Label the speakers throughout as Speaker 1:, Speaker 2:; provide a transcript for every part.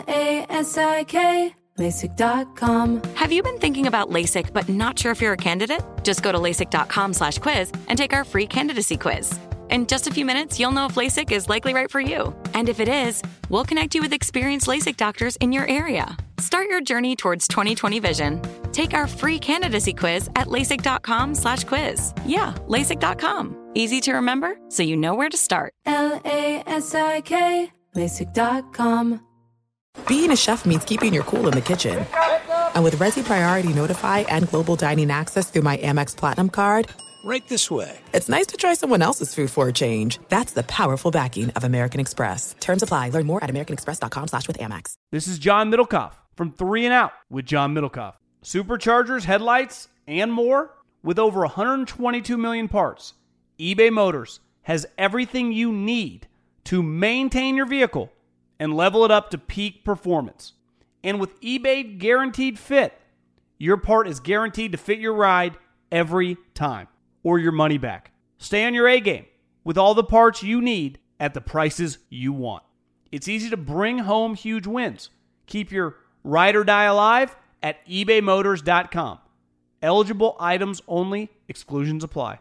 Speaker 1: LASIK, LASIK.com.
Speaker 2: Have you been thinking about LASIK but not sure if you're a candidate? Just go to LASIK.com/quiz and take our free candidacy quiz. In just a few minutes, you'll know if LASIK is likely right for you. And if it is, we'll connect you with experienced LASIK doctors in your area. Start your journey towards 20/20 vision. Take our free candidacy quiz at LASIK.com/quiz. Yeah, LASIK.com. Easy to remember, so you know where to start.
Speaker 1: LASIK, LASIK.com.
Speaker 3: Being a chef means keeping your cool in the kitchen. And with Resi Priority Notify and Global Dining Access through my Amex Platinum card,
Speaker 4: right this way.
Speaker 3: It's nice to try someone else's food for a change. That's the powerful backing of American Express. Terms apply. Learn more at americanexpress.com/withAmex.
Speaker 5: This is John Middlecoff from 3 and Out with John Middlecoff. Superchargers, headlights, and more. With over 122 million parts, eBay Motors has everything you need to maintain your vehicle and level it up to peak performance. And with eBay Guaranteed Fit, your part is guaranteed to fit your ride every time, or your money back. Stay on your A game with all the parts you need at the prices you want. It's easy to bring home huge wins. Keep your ride or die alive at ebaymotors.com. Eligible items only. Exclusions apply.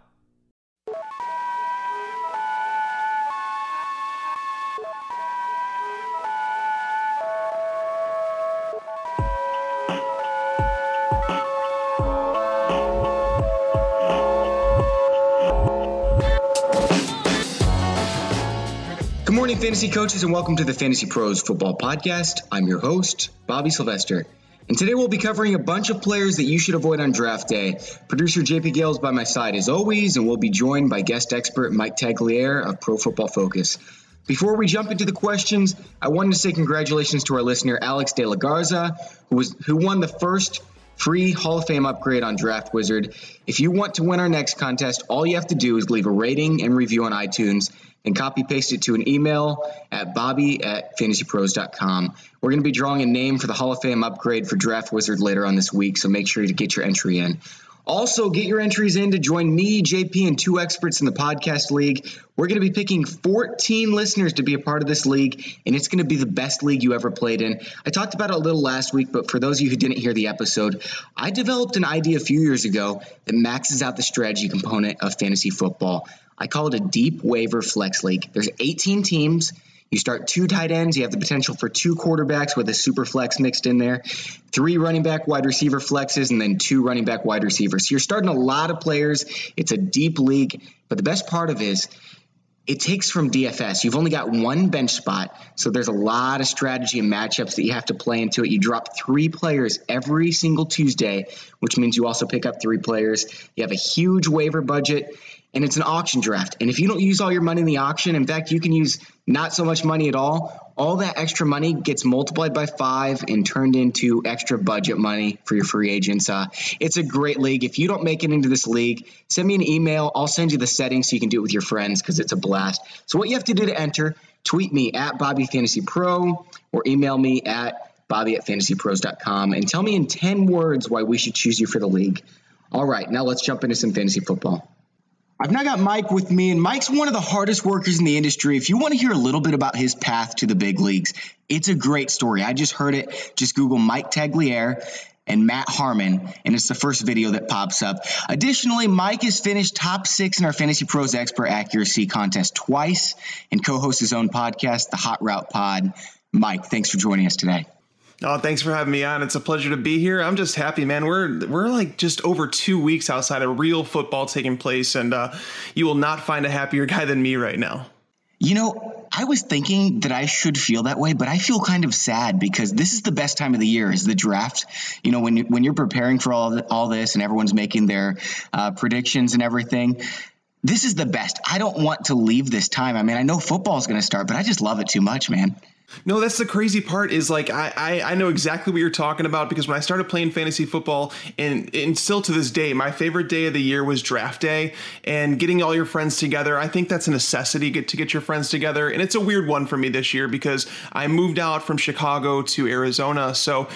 Speaker 6: Good morning, fantasy coaches, and welcome to the Fantasy Pros Football Podcast. I'm your host, Bobby Sylvester. And today we'll be covering a bunch of players that you should avoid on draft day. Producer JP Gale is by my side as always, and we'll be joined by guest expert Mike Tagliere of Pro Football Focus. Before we jump into the questions, I wanted to say congratulations to our listener, Alex De La Garza, who won the first free Hall of Fame upgrade on Draft Wizard. If you want to win our next contest, all you have to do is leave a rating and review on iTunes and copy-paste it to an email at bobby@fantasypros.com. We're going to be drawing a name for the Hall of Fame upgrade for Draft Wizard later on this week, so make sure to get your entry in. Also, get your entries in to join me, JP, and two experts in the podcast league. We're going to be picking 14 listeners to be a part of this league, and it's going to be the best league you ever played in. I talked about it a little last week, but for those of you who didn't hear the episode, I developed an idea a few years ago that maxes out the strategy component of fantasy football. I call it a deep waiver flex league. There's 18 teams. You start 2 tight ends. You have the potential for 2 quarterbacks with a super flex mixed in there, 3 running back wide receiver flexes, and then 2 running back wide receivers. So you're starting a lot of players. It's a deep league. But the best part of it is it takes from DFS. You've only got 1 bench spot, so there's a lot of strategy and matchups that you have to play into it. You drop 3 players every single Tuesday, which means you also pick up 3 players. You have a huge waiver budget, and it's an auction draft. And if you don't use all your money in the auction, in fact, you can use not so much money at all that extra money gets multiplied by 5 and turned into extra budget money for your free agents. It's a great league. If you don't make it into this league, send me an email. I'll send you the settings so you can do it with your friends because it's a blast. So what you have to do to enter, tweet me at BobbyFantasyPro or email me at Bobby@fantasypros.com and tell me in 10 words why we should choose you for the league. All right, now let's jump into some fantasy football. I've now got Mike with me, and Mike's one of the hardest workers in the industry. If you want to hear a little bit about his path to the big leagues, it's a great story. I just heard it. Just Google Mike Tagliere and Matt Harmon, and it's the first video that pops up. Additionally, Mike has finished top 6 in our Fantasy Pros Expert Accuracy contest twice and co-hosts his own podcast, the Hot Route Pod. Mike, thanks for joining us today.
Speaker 7: Oh, thanks for having me on. It's a pleasure to be here. I'm just happy, man. We're like just over 2 weeks outside of real football taking place, and you will not find a happier guy than me right now.
Speaker 6: You know, I was thinking that I should feel that way, but I feel kind of sad because this is the best time of the year, is the draft. You know, when you're preparing for all this and everyone's making their predictions and everything, this is the best. I don't want to leave this time. I mean, I know football is going to start, but I just love it too much, man.
Speaker 7: No, that's the crazy part is like I know exactly what you're talking about, because when I started playing fantasy football and still to this day, my favorite day of the year was draft day, and getting all your friends together. I think that's a necessity to get your friends together. And it's a weird one for me this year because I moved out from Chicago to Arizona. So,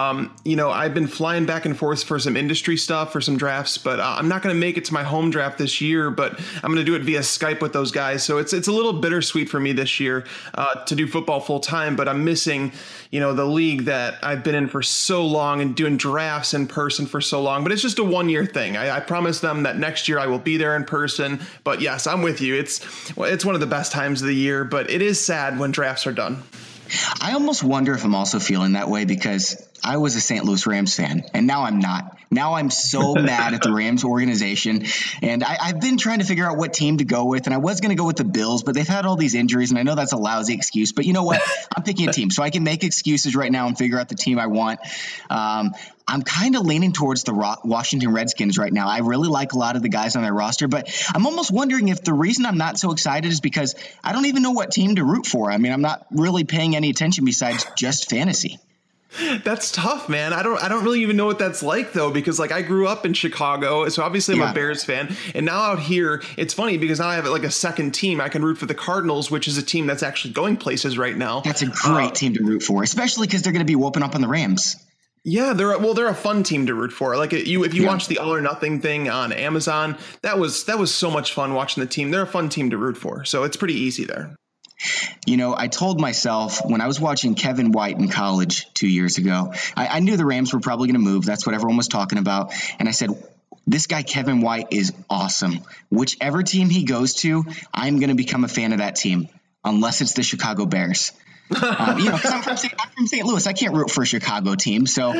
Speaker 7: I've been flying back and forth for some industry stuff, for some drafts, but I'm not going to make it to my home draft this year, but I'm going to do it via Skype with those guys. So it's a little bittersweet for me this year to do football full whole time, but I'm missing, the league that I've been in for so long and doing drafts in person for so long. But it's just a 1-year thing. I promise them that next year I will be there in person. But yes, I'm with you. It's one of the best times of the year, but it is sad when drafts are done.
Speaker 6: I almost wonder if I'm also feeling that way because I was a St. Louis Rams fan, and now I'm not. Now I'm so mad at the Rams organization, and I've been trying to figure out what team to go with, and I was going to go with the Bills, but they've had all these injuries, and I know that's a lousy excuse, but you know what? I'm picking a team, so I can make excuses right now and figure out the team I want. I'm kind of leaning towards the Washington Redskins right now. I really like a lot of the guys on their roster, but I'm almost wondering if the reason I'm not so excited is because I don't even know what team to root for. I mean, I'm not really paying any attention besides just fantasy.
Speaker 7: That's tough, man. I don't really even know what that's like though, because I grew up in Chicago, so obviously I'm a Bears fan, and now out here it's funny because now I have a second team. I can root for the Cardinals, which is a team that's actually going places right now.
Speaker 6: That's a great team to root for, especially because they're going to be whooping up on the Rams.
Speaker 7: Yeah, they're a fun team to root for. If you watch the All or Nothing thing on Amazon, that was so much fun watching the team. They're a fun team to root for, so it's pretty easy there.
Speaker 6: I told myself when I was watching Kevin White in college 2 years ago, I knew the Rams were probably going to move. That's what everyone was talking about. And I said, this guy, Kevin White, is awesome. Whichever team he goes to, I'm going to become a fan of that team, unless it's the Chicago Bears. Because I'm from St. Louis. I can't root for a Chicago team. So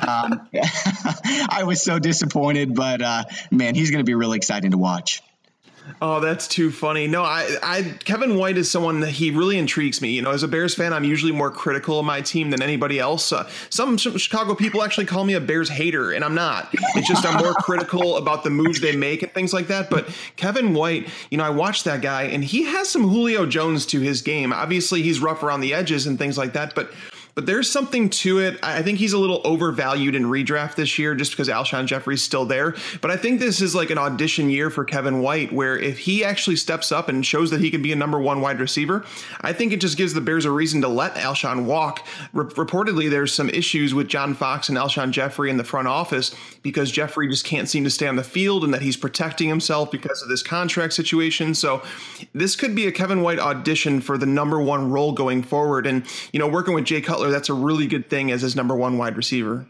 Speaker 6: I was so disappointed. But, man, he's going to be really exciting to watch.
Speaker 7: Oh, that's too funny. No, Kevin White is someone that he really intrigues me. As a Bears fan, I'm usually more critical of my team than anybody else. Some Chicago people actually call me a Bears hater, and I'm not. It's just I'm more critical about the moves they make and things like that. But Kevin White, I watched that guy, and he has some Julio Jones to his game. Obviously, he's rough around the edges and things like that, but there's something to it. I think he's a little overvalued in redraft this year just because Alshon Jeffrey's still there. But I think this is an audition year for Kevin White, where if he actually steps up and shows that he can be a number one wide receiver, I think it just gives the Bears a reason to let Alshon walk. Reportedly, there's some issues with John Fox and Alshon Jeffrey in the front office because Jeffrey just can't seem to stay on the field and that he's protecting himself because of this contract situation. So this could be a Kevin White audition for the number one role going forward. And, working with Jay Cutler, that's a really good thing as his number one wide receiver.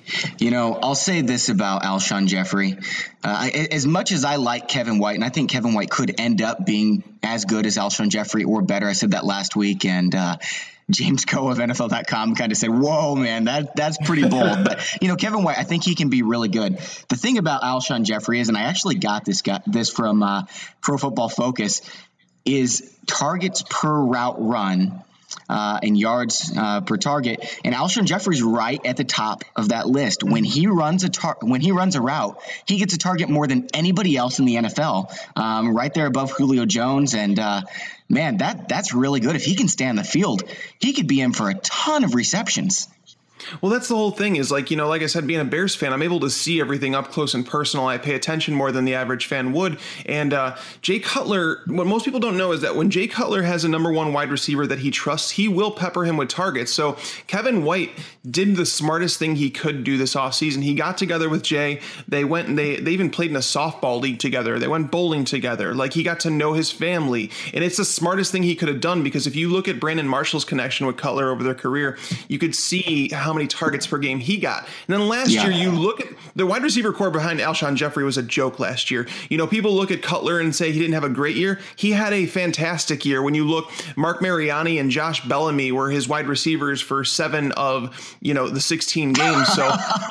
Speaker 6: I'll say this about Alshon Jeffrey. As much as I like Kevin White, and I think Kevin White could end up being as good as Alshon Jeffrey or better. I said that last week, and James Coe of NFL.com kind of said, whoa, man, that's pretty bold. But, Kevin White, I think he can be really good. The thing about Alshon Jeffrey is, and I actually got this from Pro Football Focus, is targets per route run and yards per target, and Alshon Jeffrey's right at the top of that list. When he runs a route, he gets a target more than anybody else in the NFL, right there above Julio Jones. And man, that's really good. If he can stay on the field, he could be in for a ton of receptions.
Speaker 7: Well, that's the whole thing is like I said, being a Bears fan, I'm able to see everything up close and personal. I pay attention more than the average fan would. And Jay Cutler, what most people don't know is that when Jay Cutler has a number one wide receiver that he trusts, he will pepper him with targets. So Kevin White did the smartest thing he could do this offseason. He got together with Jay. They went and they even played in a softball league together. They went bowling together. He got to know his family. And it's the smartest thing he could have done, because if you look at Brandon Marshall's connection with Cutler over their career, you could see how many targets per game he got. And then last year, you look at the wide receiver core behind Alshon Jeffrey was a joke last year. People look at Cutler and say he didn't have a great year. He had a fantastic year. When you look, Mark Mariani and Josh Bellamy were his wide receivers for 7 of, the 16 games. So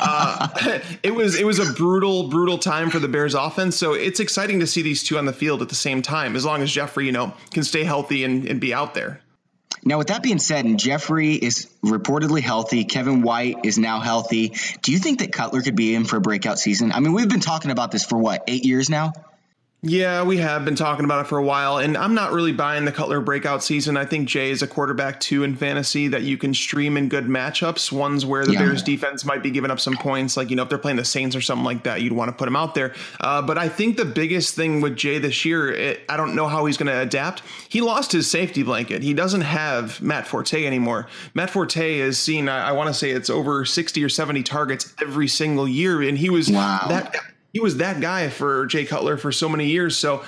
Speaker 7: it was a brutal time for the Bears offense. So it's exciting to see these two on the field at the same time, as long as Jeffrey, can stay healthy and be out there.
Speaker 6: Now, with that being said, and Jeffrey is reportedly healthy, Kevin White is now healthy, do you think that Cutler could be in for a breakout season? I mean, we've been talking about this for 8 years now?
Speaker 7: Yeah, we have been talking about it for a while, and I'm not really buying the Cutler breakout season. I think Jay is a quarterback too in fantasy that you can stream in good matchups, ones where the Bears defense might be giving up some points, if they're playing the Saints or something like that, you'd want to put him out there. But I think the biggest thing with Jay this year, I don't know how he's going to adapt. He lost his safety blanket. He doesn't have Matt Forte anymore. Matt Forte has seen, I want to say it's over 60 or 70 targets every single year, and he was that guy for Jay Cutler for so many years. So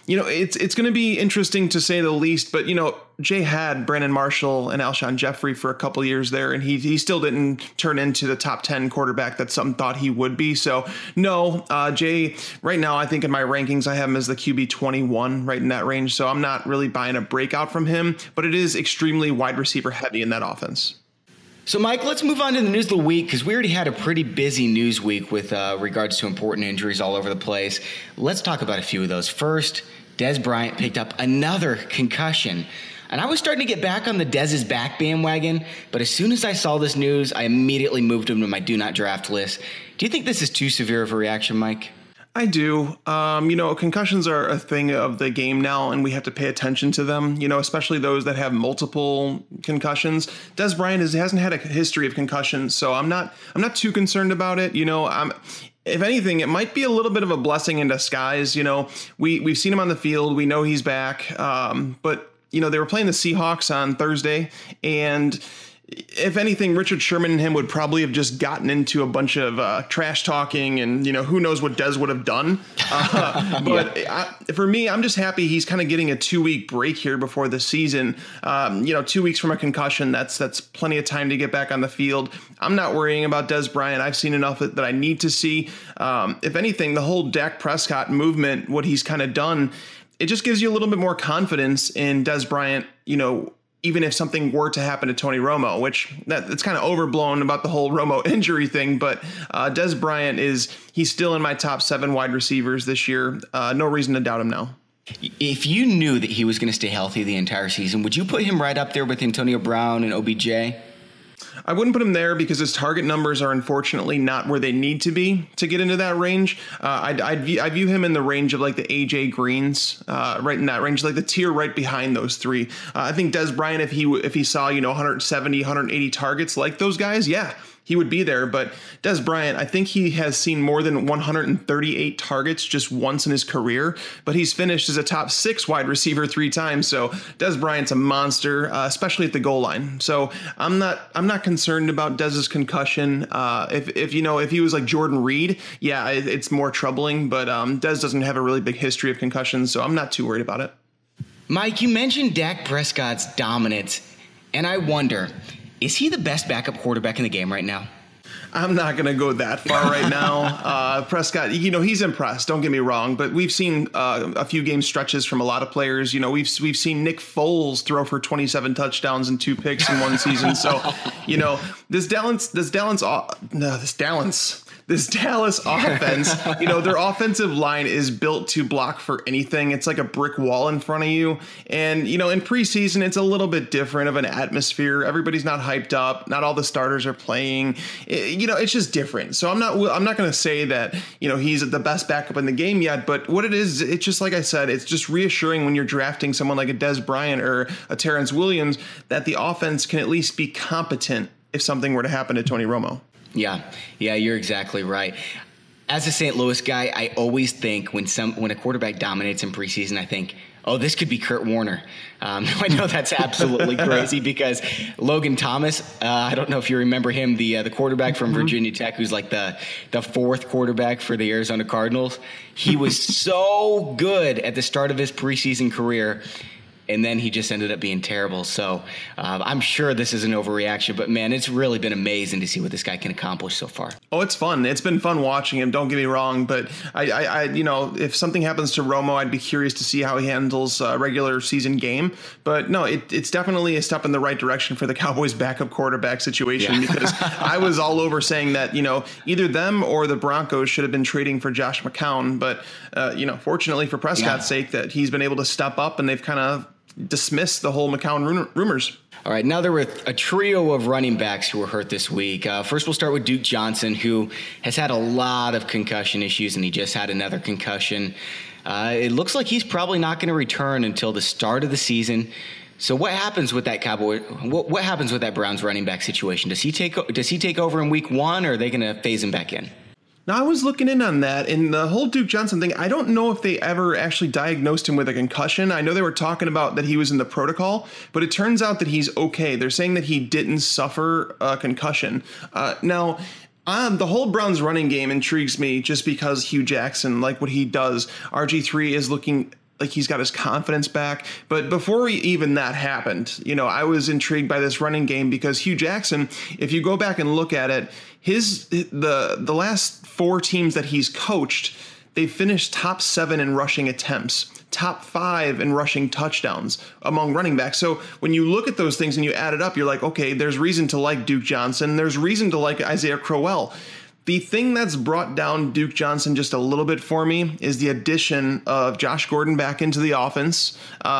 Speaker 7: It's going to be interesting to say the least, but, Jay had Brandon Marshall and Alshon Jeffrey for a couple years there, and he still didn't turn into the top 10 quarterback that some thought he would be. So, no, Jay, right now, I think in my rankings, I have him as the QB 21, right in that range. So I'm not really buying a breakout from him, but it is extremely wide receiver heavy in that offense.
Speaker 4: So, Mike, let's move on to the news of the week, because we already had a pretty busy news week with regards to important injuries all over the place. Let's talk about a few of those. First, Dez Bryant picked up another concussion. And I was starting to get back on the Dez is back bandwagon, but as soon as I saw this news, I immediately moved him to my do not draft list. Do you think this is too severe of a reaction, Mike?
Speaker 7: I do. Concussions are a thing of the game now, and we have to pay attention to them, especially those that have multiple concussions. Dez Bryant hasn't had a history of concussions, so I'm not too concerned about it. If anything, it might be a little bit of a blessing in disguise. We've seen him on the field. We know he's back. But they were playing the Seahawks on Thursday, and if anything, Richard Sherman and him would probably have just gotten into a bunch of trash talking, and who knows what Dez would have done. For me, I'm just happy he's kind of getting a 2-week break here before the season. 2 weeks from a concussion, that's plenty of time to get back on the field. I'm not worrying about Dez Bryant. I've seen enough that I need to see. If anything, the whole Dak Prescott movement, what he's kind of done, it just gives you a little bit more confidence in Dez Bryant, even if something were to happen to Tony Romo, which that's kind of overblown about the whole Romo injury thing. But Dez Bryant he's still in my top 7 wide receivers this year. No reason to doubt him now.
Speaker 4: If you knew that he was going to stay healthy the entire season, would you put him right up there with Antonio Brown and OBJ?
Speaker 7: I wouldn't put him there because his target numbers are unfortunately not where they need to be to get into that range. I view him in the range of like the AJ Greens, right in that range, like the tier right behind those 3. I think Dez Bryant, if he saw 170, 180 targets like those guys, yeah, he would be there. But Dez Bryant, I think he has seen more than 138 targets just once in his career, but he's finished as a top 6 wide receiver 3 times. So Dez Bryant's a monster, especially at the goal line. So I'm not concerned about Dez's concussion. If he was like Jordan Reed, yeah, it's more troubling, but Dez doesn't have a really big history of concussions, so I'm not too worried about it.
Speaker 4: Mike, you mentioned Dak Prescott's dominance, and I wonder, is he the best backup quarterback in the game right now?
Speaker 7: I'm not going to go that far right now. Prescott, he's impressed. Don't get me wrong, but we've seen a few game stretches from a lot of players. We've seen Nick Foles throw for 27 touchdowns and 2 picks in one season. So, this Dallas offense, their offensive line is built to block for anything. It's like a brick wall in front of you. And, in preseason, it's a little bit different of an atmosphere. Everybody's not hyped up. Not all the starters are playing. It's just different. So I'm not going to say that, he's the best backup in the game yet. But what it is, it's just like I said, it's just reassuring when you're drafting someone like a Dez Bryant or a Terrence Williams that the offense can at least be competent if something were to happen to Tony Romo. Yeah,
Speaker 4: you're exactly right. As a St. Louis guy, I always think when a quarterback dominates in preseason, I think, oh, this could be Kurt Warner. I know that's absolutely crazy because Logan Thomas, I don't know if you remember him, the quarterback from Virginia Tech, who's like the 4th quarterback for the Arizona Cardinals. He was so good at the start of his preseason career, and then he just ended up being terrible. So I'm sure this is an overreaction, but man, it's really been amazing to see what this guy can accomplish so far.
Speaker 7: Oh, it's fun. It's been fun watching him. Don't get me wrong, but I if something happens to Romo, I'd be curious to see how he handles a regular season game. But no, it's definitely a step in the right direction for the Cowboys backup quarterback situation because I was all over saying that, either them or the Broncos should have been trading for Josh McCown. But, fortunately for Prescott's sake that he's been able to step up and they've kind of dismiss the whole McCown rumors.
Speaker 4: All right, now there were a trio of running backs who were hurt this week. First, we'll start with Duke Johnson, who has had a lot of concussion issues, and he just had another concussion. It looks like he's probably not going to return until the start of the season. So what happens with that Cowboy? What happens with that Browns running back situation? Does he take over in week 1, or are they going to phase him back in?
Speaker 7: Now, I was looking in on that, and the whole Duke Johnson thing, I don't know if they ever actually diagnosed him with a concussion. I know they were talking about that he was in the protocol, but it turns out that he's okay. They're saying that he didn't suffer a concussion. Now, the whole Browns running game intrigues me just because Hugh Jackson, like what he does. RG3 is looking like he's got his confidence back. But before even that happened, I was intrigued by this running game because Hugh Jackson, if you go back and look at it, the last 4 teams that he's coached, they finished top 7 in rushing attempts, top 5 in rushing touchdowns among running backs. So when you look at those things and you add it up, you're like, okay, there's reason to like Duke Johnson. There's reason to like Isaiah Crowell. The thing that's brought down Duke Johnson just a little bit for me is the addition of Josh Gordon back into the offense.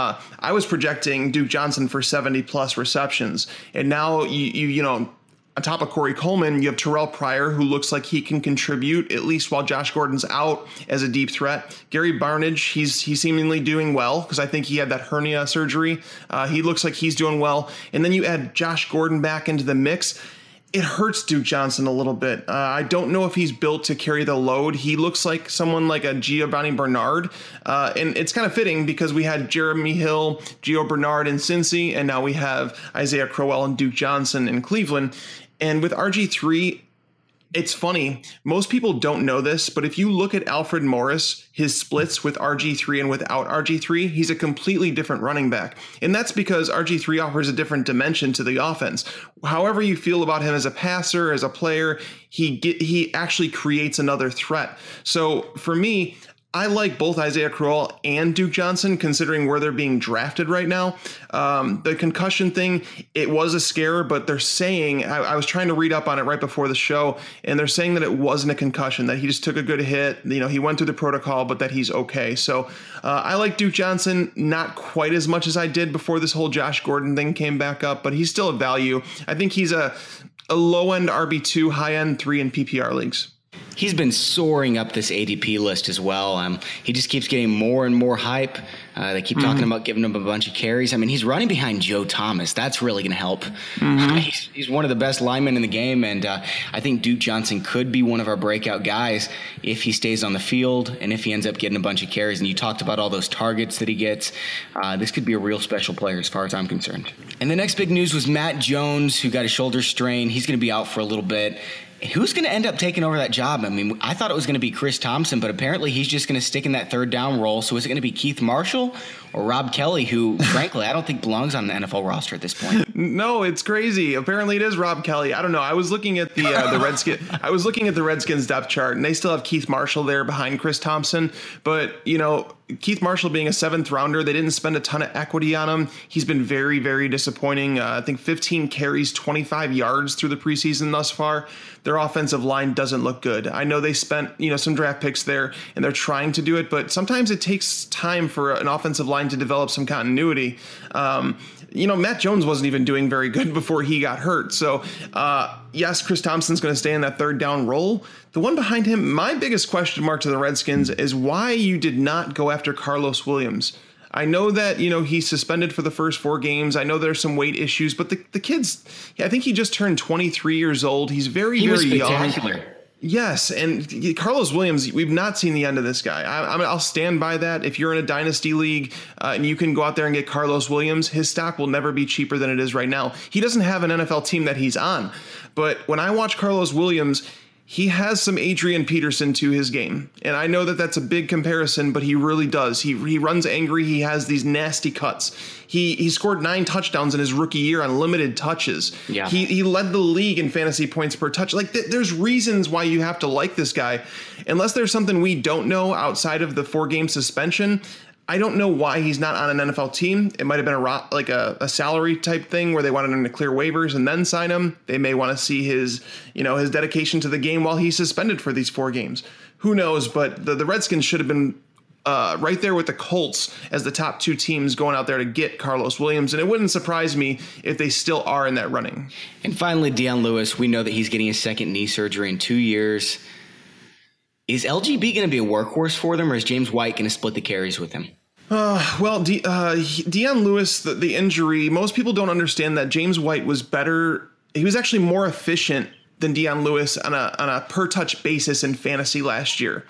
Speaker 7: I was projecting Duke Johnson for 70 plus receptions, and now you know, on top of Corey Coleman, you have Terrell Pryor, who looks like he can contribute, at least while Josh Gordon's out, as a deep threat. Gary Barnidge, he's seemingly doing well because I think he had that hernia surgery. He looks like he's doing well. And then you add Josh Gordon back into the mix. It hurts Duke Johnson a little bit. I don't know if he's built to carry the load. He looks like someone like a Giovanni Bernard. And it's kind of fitting because we had Jeremy Hill, Gio Bernard in Cincy, and now we have Isaiah Crowell and Duke Johnson in Cleveland. And with RG3, it's funny. Most people don't know this, but if you look at Alfred Morris, his splits with RG3 and without RG3, he's a completely different running back. And that's because RG3 offers a different dimension to the offense. However you feel about him as a passer, as a player, he actually creates another threat. So for me, I like both Isaiah Crowell and Duke Johnson, considering where they're being drafted right now. The concussion thing, it was a scare, but they're saying, I was trying to read up on it right before the show, and they're saying that it wasn't a concussion, that he just took a good hit. He went through the protocol, but that he's okay. So I like Duke Johnson, not quite as much as I did before this whole Josh Gordon thing came back up, but he's still a value. I think he's a low-end RB2, high-end 3 in PPR leagues.
Speaker 4: He's been soaring up this ADP list as well. He just keeps getting more and more hype. They keep talking about giving him a bunch of carries. I mean, he's running behind Joe Thomas. That's really going to help. He's one of the best linemen in the game, and I think Duke Johnson could be one of our breakout guys if he stays on the field and if he ends up getting a bunch of carries. And you talked about all those targets that he gets. This could be a real special player as far as I'm concerned. And the next big news was Matt Jones, who got a shoulder strain. He's going to be out for a little bit. Who's going to end up taking over that job? I mean, I thought it was going to be Chris Thompson, but apparently he's just going to stick in that third down role. So is it going to be Keith Marshall or Rob Kelly, who, frankly, I don't think belongs on the NFL roster at this point?
Speaker 7: No, it's crazy. Apparently it is Rob Kelly. I don't know. I was looking at the Redskins. I was looking at the Redskins depth chart, and they still have Keith Marshall there behind Chris Thompson. But, Keith Marshall being a 7th rounder, they didn't spend a ton of equity on him. He's been very, very disappointing. I think 15 carries, 25 yards through the preseason thus far. Their offensive line doesn't look good. I know they spent, some draft picks there and they're trying to do it, but sometimes it takes time for an offensive line to develop some continuity. Matt Jones wasn't even doing very good before he got hurt. So, yes, Chris Thompson's going to stay in that third down role. The one behind him, my biggest question mark to the Redskins is why you did not go after Carlos Williams. I know that, he's suspended for the first 4 games. I know there's some weight issues, but the kid's, I think he just turned 23 years old. He's very young. Yes, and Carlos Williams, we've not seen the end of this guy. I'll stand by that. If you're in a dynasty league and you can go out there and get Carlos Williams, his stock will never be cheaper than it is right now. He doesn't have an NFL team that he's on, but when I watch Carlos Williams, he has some Adrian Peterson to his game. And I know that that's a big comparison, but he really does. He runs angry. He has these nasty cuts. He scored 9 touchdowns in his rookie year on limited touches. Yeah. He led the league in fantasy points per touch. Like there's reasons why you have to like this guy. Unless there's something we don't know outside of the 4-game suspension, I don't know why he's not on an NFL team. It might have been a salary type thing where they wanted him to clear waivers and then sign him. They may want to see his dedication to the game while he's suspended for these 4 games. Who knows? But the Redskins should have been right there with the Colts as the top 2 teams going out there to get Carlos Williams. And it wouldn't surprise me if they still are in that running.
Speaker 4: And finally, Dion Lewis, we know that he's getting his second knee surgery in 2 years. Is LGB going to be a workhorse for them, or is James White going to split the carries with him?
Speaker 7: Dion Lewis, the injury, most people don't understand that James White was better. He was actually more efficient than Dion Lewis on a per touch basis in fantasy last year.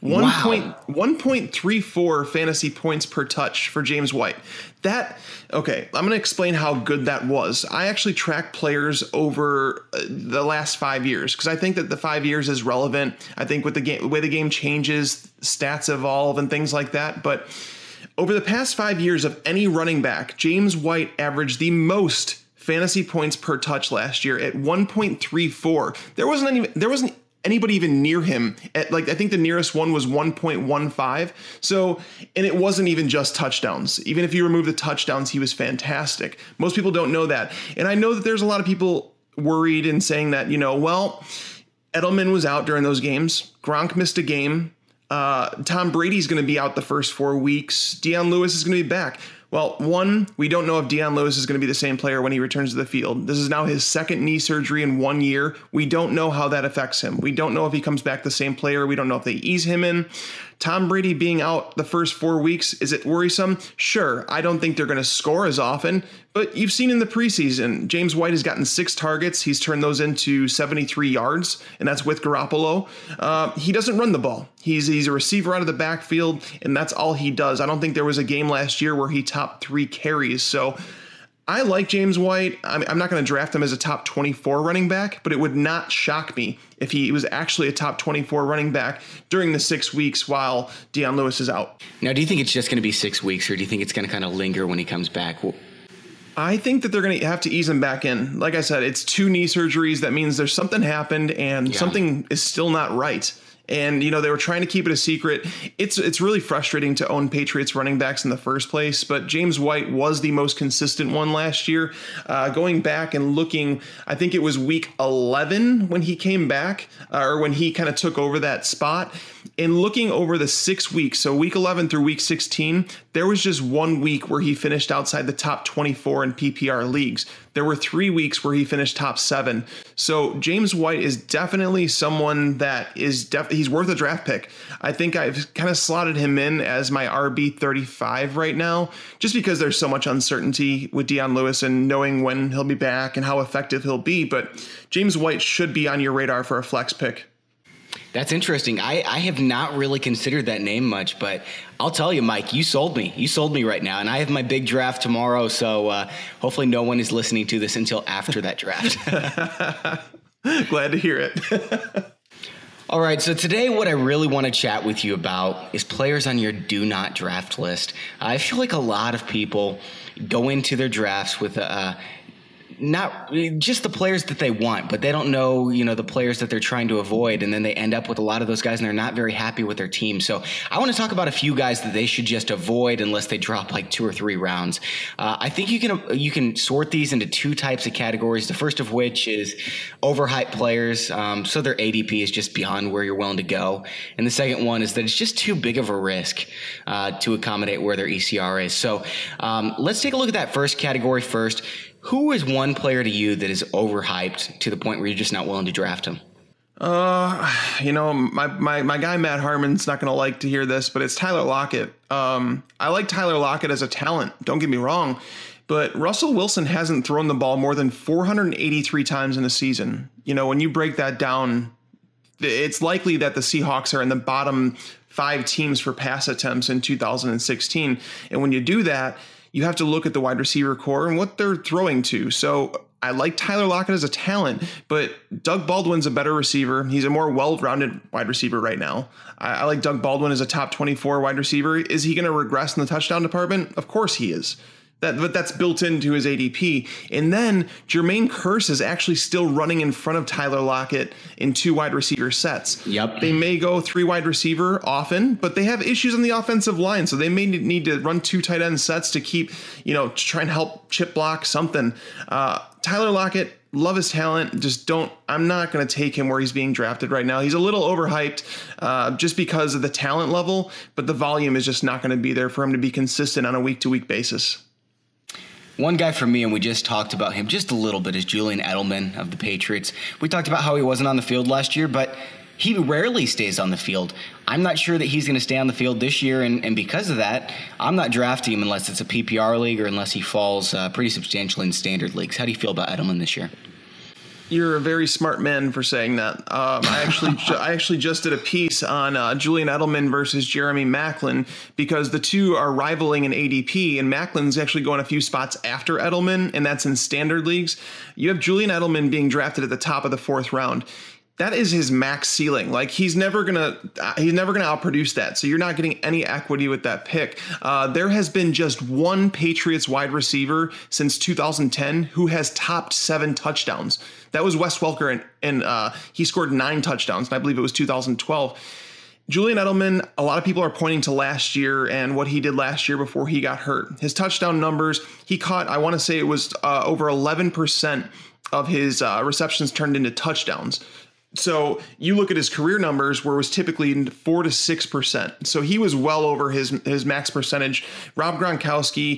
Speaker 7: 1.34 fantasy points per touch for James White. Okay, I'm going to explain how good that was. I actually track players over the last 5 years because I think that the 5 years is relevant. I think with the way the game changes, stats evolve and things like that. But Over the past 5 years of any running back, James White averaged the most fantasy points per touch last year at 1.34. There wasn't anybody even near him at, like, I think the nearest one was 1.15. So, and it wasn't even just touchdowns. Even if you remove the touchdowns, he was fantastic. Most people don't know that. And I know that there's a lot of people worried and saying that, well, Edelman was out during those games. Gronk missed a game. Tom Brady's going to be out the first 4 weeks. Deion Lewis is going to be back. Well, one, we don't know if Deion Lewis is going to be the same player when he returns to the field. This is now his second knee surgery in 1 year. We don't know how that affects him. We don't know if he comes back the same player. We don't know if they ease him in. Tom Brady being out the first 4 weeks, is it worrisome? Sure. I don't think they're going to score as often, but you've seen in the preseason, James White has gotten 6 targets. He's turned those into 73 yards, and that's with Garoppolo. He doesn't run the ball. He's a receiver out of the backfield, and that's all he does. I don't think there was a game last year where he topped 3 carries. So I like James White. I'm not going to draft him as a top 24 running back, but it would not shock me if he was actually a top 24 running back during the 6 weeks while Deion Lewis is out.
Speaker 4: Now, do you think it's just going to be 6 weeks, or do you think it's going to kind of linger when he comes back?
Speaker 7: I think that they're going to have to ease him back in. Like I said, it's 2 knee surgeries. That means there's something happened and something is still not right. And, they were trying to keep it a secret. It's really frustrating to own Patriots running backs in the first place, but James White was the most consistent one last year. Going back and looking, I think it was week 11 when he came back, or when he kind of took over that spot. And looking over the 6 weeks, so week 11 through week 16, there was just 1 week where he finished outside the top 24 in PPR leagues. There were 3 weeks where he finished top 7. So James White is definitely someone that is he's worth a draft pick. I think I've kind of slotted him in as my RB 35 right now, just because there's so much uncertainty with Deion Lewis and knowing when he'll be back and how effective he'll be. But James White should be on your radar for a flex pick.
Speaker 4: That's interesting. I have not really considered that name much, but I'll tell you, Mike, you sold me. You sold me right now, and I have my big draft tomorrow, so hopefully no one is listening to this until after that draft.
Speaker 7: Glad to hear it.
Speaker 4: All right, so today what I really want to chat with you about is players on your do not draft list. I feel like a lot of people go into their drafts with not just the players that they want, but they don't know, the players that they're trying to avoid. And then they end up with a lot of those guys and they're not very happy with their team. So I want to talk about a few guys that they should just avoid unless they drop like 2 or 3 rounds. I think you can sort these into 2 types of categories. The first of which is overhyped players. So their ADP is just beyond where you're willing to go. And the second one is that it's just too big of a risk to accommodate where their ECR is. So let's take a look at that first category first. Who is one player to you that is overhyped to the point where you're just not willing to draft him?
Speaker 7: My guy Matt Harmon's not going to like to hear this, but it's Tyler Lockett. I like Tyler Lockett as a talent, don't get me wrong, but Russell Wilson hasn't thrown the ball more than 483 times in a season. When you break that down, it's likely that the Seahawks are in the bottom 5 teams for pass attempts in 2016. And when you do that, you have to look at the wide receiver core and what they're throwing to. So I like Tyler Lockett as a talent, but Doug Baldwin's a better receiver. He's a more well-rounded wide receiver right now. I like Doug Baldwin as a top 24 wide receiver. Is he going to regress in the touchdown department? Of course he is. But that's built into his ADP. And then Jermaine Kearse is actually still running in front of Tyler Lockett in 2 wide receiver sets.
Speaker 4: Yep.
Speaker 7: They may go 3 wide receiver often, but they have issues on the offensive line. So they may need to run 2 tight end sets to keep, to try and help chip block something. Tyler Lockett, love his talent. I'm not going to take him where he's being drafted right now. He's a little overhyped just because of the talent level, but the volume is just not going to be there for him to be consistent on a week-to-week basis.
Speaker 4: One guy for me, and we just talked about him just a little bit, is Julian Edelman of the Patriots. We talked about how he wasn't on the field last year, but he rarely stays on the field. I'm not sure that he's going to stay on the field this year, and because of that, I'm not drafting him unless it's a PPR league or unless he falls pretty substantially in standard leagues. How do you feel about Edelman this year?
Speaker 7: You're a very smart man for saying that. I actually just did a piece on Julian Edelman versus Jeremy Maclin because the two are rivaling in ADP, and Macklin's actually going a few spots after Edelman, and that's in standard leagues. You have Julian Edelman being drafted at the top of the 4th round. that is his max ceiling. Like he's never gonna outproduce that. So you're not getting any equity with that pick. There has been just one Patriots wide receiver since 2010 who has topped 7 touchdowns. That was Wes Welker, and he scored 9 touchdowns. And I believe it was 2012. Julian Edelman, a lot of people are pointing to last year and what he did last year before he got hurt. His touchdown numbers, he caught, I want to say it was over 11% of his receptions turned into touchdowns. So you look at his career numbers where it was typically 4 to 6%. So he was well over his max percentage. Rob Gronkowski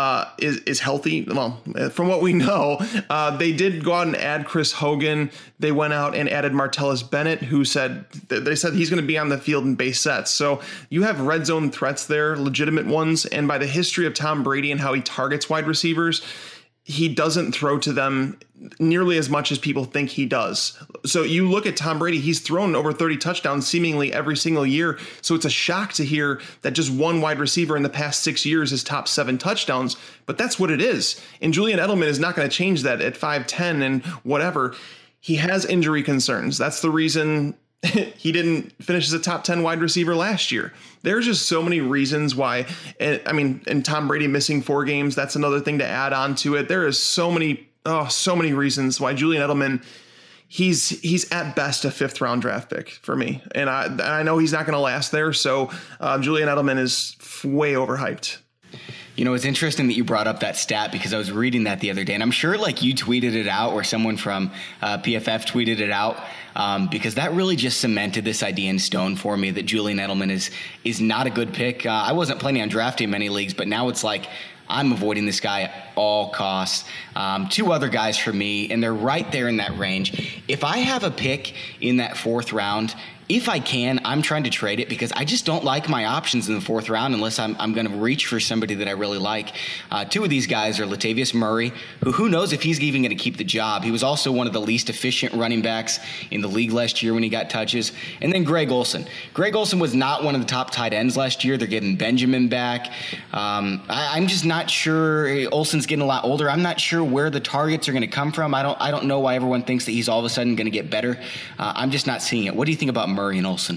Speaker 7: is healthy. Well, from what we know, they did go out and add Chris Hogan. They went out and added Martellus Bennett, who said he's going to be on the field in base sets. So you have red zone threats there, legitimate ones. And by the history of Tom Brady and how he targets wide receivers, he doesn't throw to them nearly as much as people think he does. So you look at Tom Brady, he's thrown over 30 touchdowns seemingly every single year. So it's a shock to hear that just one wide receiver in the past 6 years has topped 7 touchdowns, but that's what it is. And Julian Edelman is not going to change that at 5'10" and whatever. He has injury concerns. That's the reason he didn't finish as a top 10 wide receiver last year. There's just so many reasons why. And Tom Brady missing 4 games, that's another thing to add on to it. There is so many reasons why Julian Edelman, he's at best a 5th round draft pick for me. And I know he's not going to last there. So Julian Edelman is way overhyped.
Speaker 4: You know, it's interesting that you brought up that stat because I was reading that the other day, and I'm sure like you tweeted it out or someone from PFF tweeted it out because that really just cemented this idea in stone for me that Julian Edelman is not a good pick. I wasn't planning on drafting many leagues, but now it's like I'm avoiding this guy at all costs. 2 other guys for me, and they're right there in that range. If I have a pick in that 4th round, if I can, I'm trying to trade it because I just don't like my options in the 4th round unless I'm going to reach for somebody that I really like. 2 of these guys are Latavius Murray, who knows if he's even going to keep the job. He was also one of the least efficient running backs in the league last year when he got touches. And then Greg Olsen. Greg Olsen was not one of the top tight ends last year. They're getting Benjamin back. I'm just not sure. Olsen's getting a lot older. I'm not sure where the targets are going to come from. I don't know why everyone thinks that he's all of a sudden going to get better. I'm just not seeing it. What do you think about Murray and Olsen?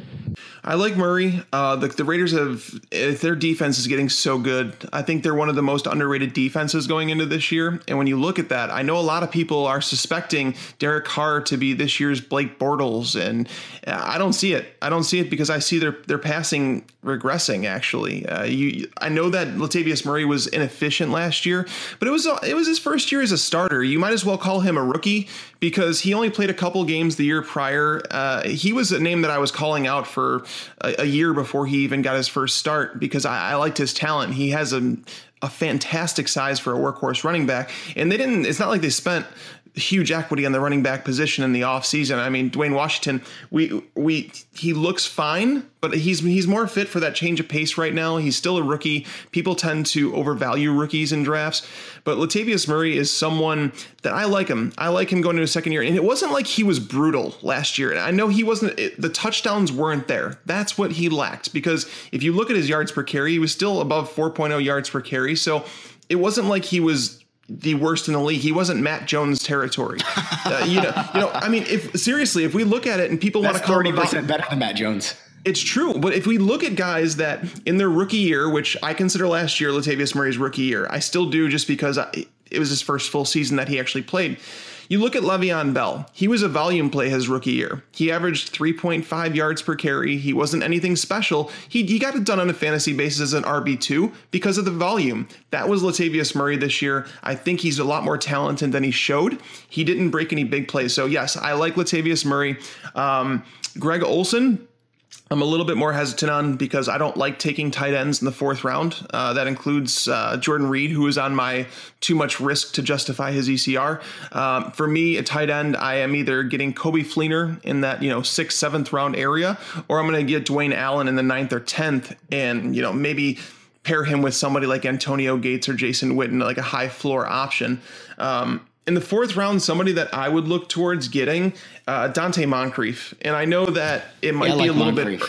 Speaker 7: I like Murray. The Raiders their defense is getting so good. I think they're one of the most underrated defenses going into this year. And when you look at that, I know a lot of people are suspecting Derek Carr to be this year's Blake Bortles, and I don't see it. I don't see it because I see their passing regressing. Actually, I know that Latavius Murray was inefficient last year, but it was his first year as a starter. You might as well call him a rookie because he only played a couple games the year prior. He was a name that I was calling out for a year before he even got his first start because I liked his talent. He has a fantastic size for a workhorse running back, and it's not like they spent huge equity on the running back position in the offseason. I mean, Dwayne Washington, he looks fine, but he's more fit for that change of pace right now. He's still a rookie. People tend to overvalue rookies in drafts, but Latavius Murray is someone that I like him. I like him going to his 2nd year, and it wasn't like he was brutal last year. I know he wasn't. The touchdowns weren't there. That's what he lacked because if you look at his yards per carry, he was still above 4.0 yards per carry. So it wasn't like he was the worst in the league. He wasn't Matt Jones territory. I mean, if we look at it and people want to call him
Speaker 4: 30% better than Matt Jones.
Speaker 7: It's true. But if we look at guys that in their rookie year, which I consider last year Latavius Murray's rookie year, I still do just because it was his first full season that he actually played. You look at Le'Veon Bell. He was a volume play his rookie year. He averaged 3.5 yards per carry. He wasn't anything special. He got it done on a fantasy basis as an RB2 because of the volume. That was Latavius Murray this year. I think he's a lot more talented than he showed. He didn't break any big plays. So yes, I like Latavius Murray. Greg Olsen, I'm a little bit more hesitant on because I don't like taking tight ends in the 4th round. That includes Jordan Reed, who is on my too much risk to justify his ECR. For me, a tight end, I am either getting Coby Fleener in that 6th, 7th round area, or I'm going to get Dwayne Allen in the 9th or 10th, and maybe pair him with somebody like Antonio Gates or Jason Witten, like a high floor option. In the 4th round, somebody that I would look towards getting, Dante Moncrief. And I know that it might be a little bit.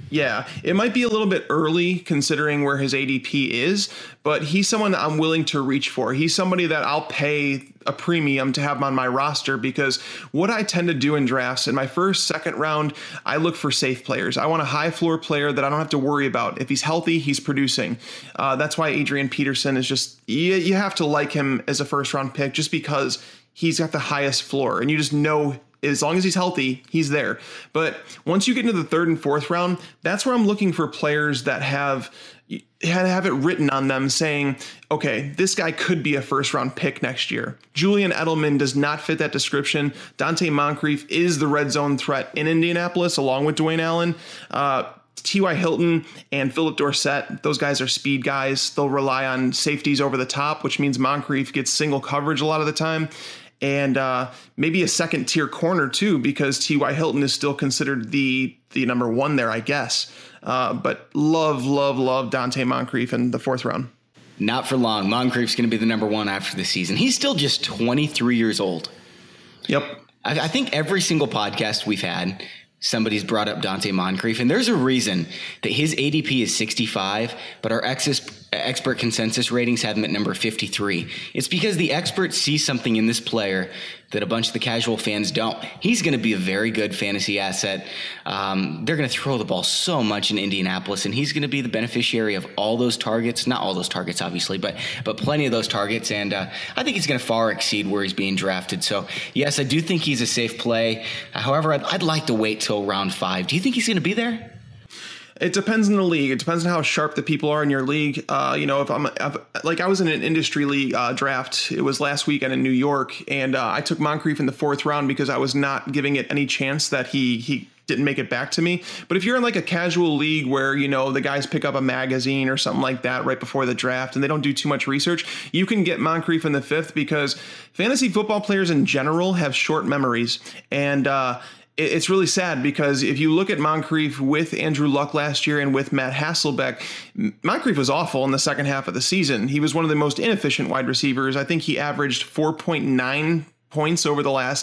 Speaker 7: Yeah, it might be a little bit early considering where his ADP is, but he's someone that I'm willing to reach for. He's somebody that I'll pay a premium to have him on my roster, because what I tend to do in drafts in my first, second round, I look for safe players. I want a high floor player that I don't have to worry about. If he's healthy, he's producing. That's why Adrian Peterson is just, you have to like him as a first round pick just because he's got the highest floor, and you just know as long as he's healthy, he's there. But once you get into the third and fourth round, that's where I'm looking for players that have it written on them saying, okay, this guy could be a first round pick next year. Julian Edelman does not fit that description. Donte Moncrief is the red zone threat in Indianapolis, along with Dwayne Allen. T.Y. Hilton and Philip Dorsett, those guys are speed guys. They'll rely on safeties over the top, which means Moncrief gets single coverage a lot of the time. And maybe a second tier corner too, because T.Y. Hilton is still considered the number one there, I guess. But love Donte Moncrief in the fourth round.
Speaker 4: Not for long. Moncrief's going to be the number one after the season. He's still just 23 years old.
Speaker 7: Yep.
Speaker 4: I think every single podcast we've had, somebody's brought up Donte Moncrief, and there's a reason that his ADP is 65, but our expert consensus ratings have him at number 53. It's because the experts see something in this player that a bunch of the casual fans don't. He's going to be a very good fantasy asset. They're going to throw the ball so much in Indianapolis, and he's going to be the beneficiary of all those targets. Not all those targets, obviously, but plenty of those targets. And I think he's going to far exceed where he's being drafted. So, yes, I do think he's a safe play. However, I'd like to wait till round 5. Do you think he's going to be there?
Speaker 7: It depends on the league. It depends on how sharp the people are in your league. If I was in an industry league draft, it was last weekend in New York, and I took Moncrief in the fourth round because I was not giving it any chance that he didn't make it back to me. But if you're in like a casual league where, the guys pick up a magazine or something like that right before the draft and they don't do too much research, you can get Moncrief in the fifth, because fantasy football players in general have short memories. And, it's really sad, because if you look at Moncrief with Andrew Luck last year and with Matt Hasselbeck, Moncrief was awful in the second half of the season. He was one of the most inefficient wide receivers. I think he averaged 4.9 points over the last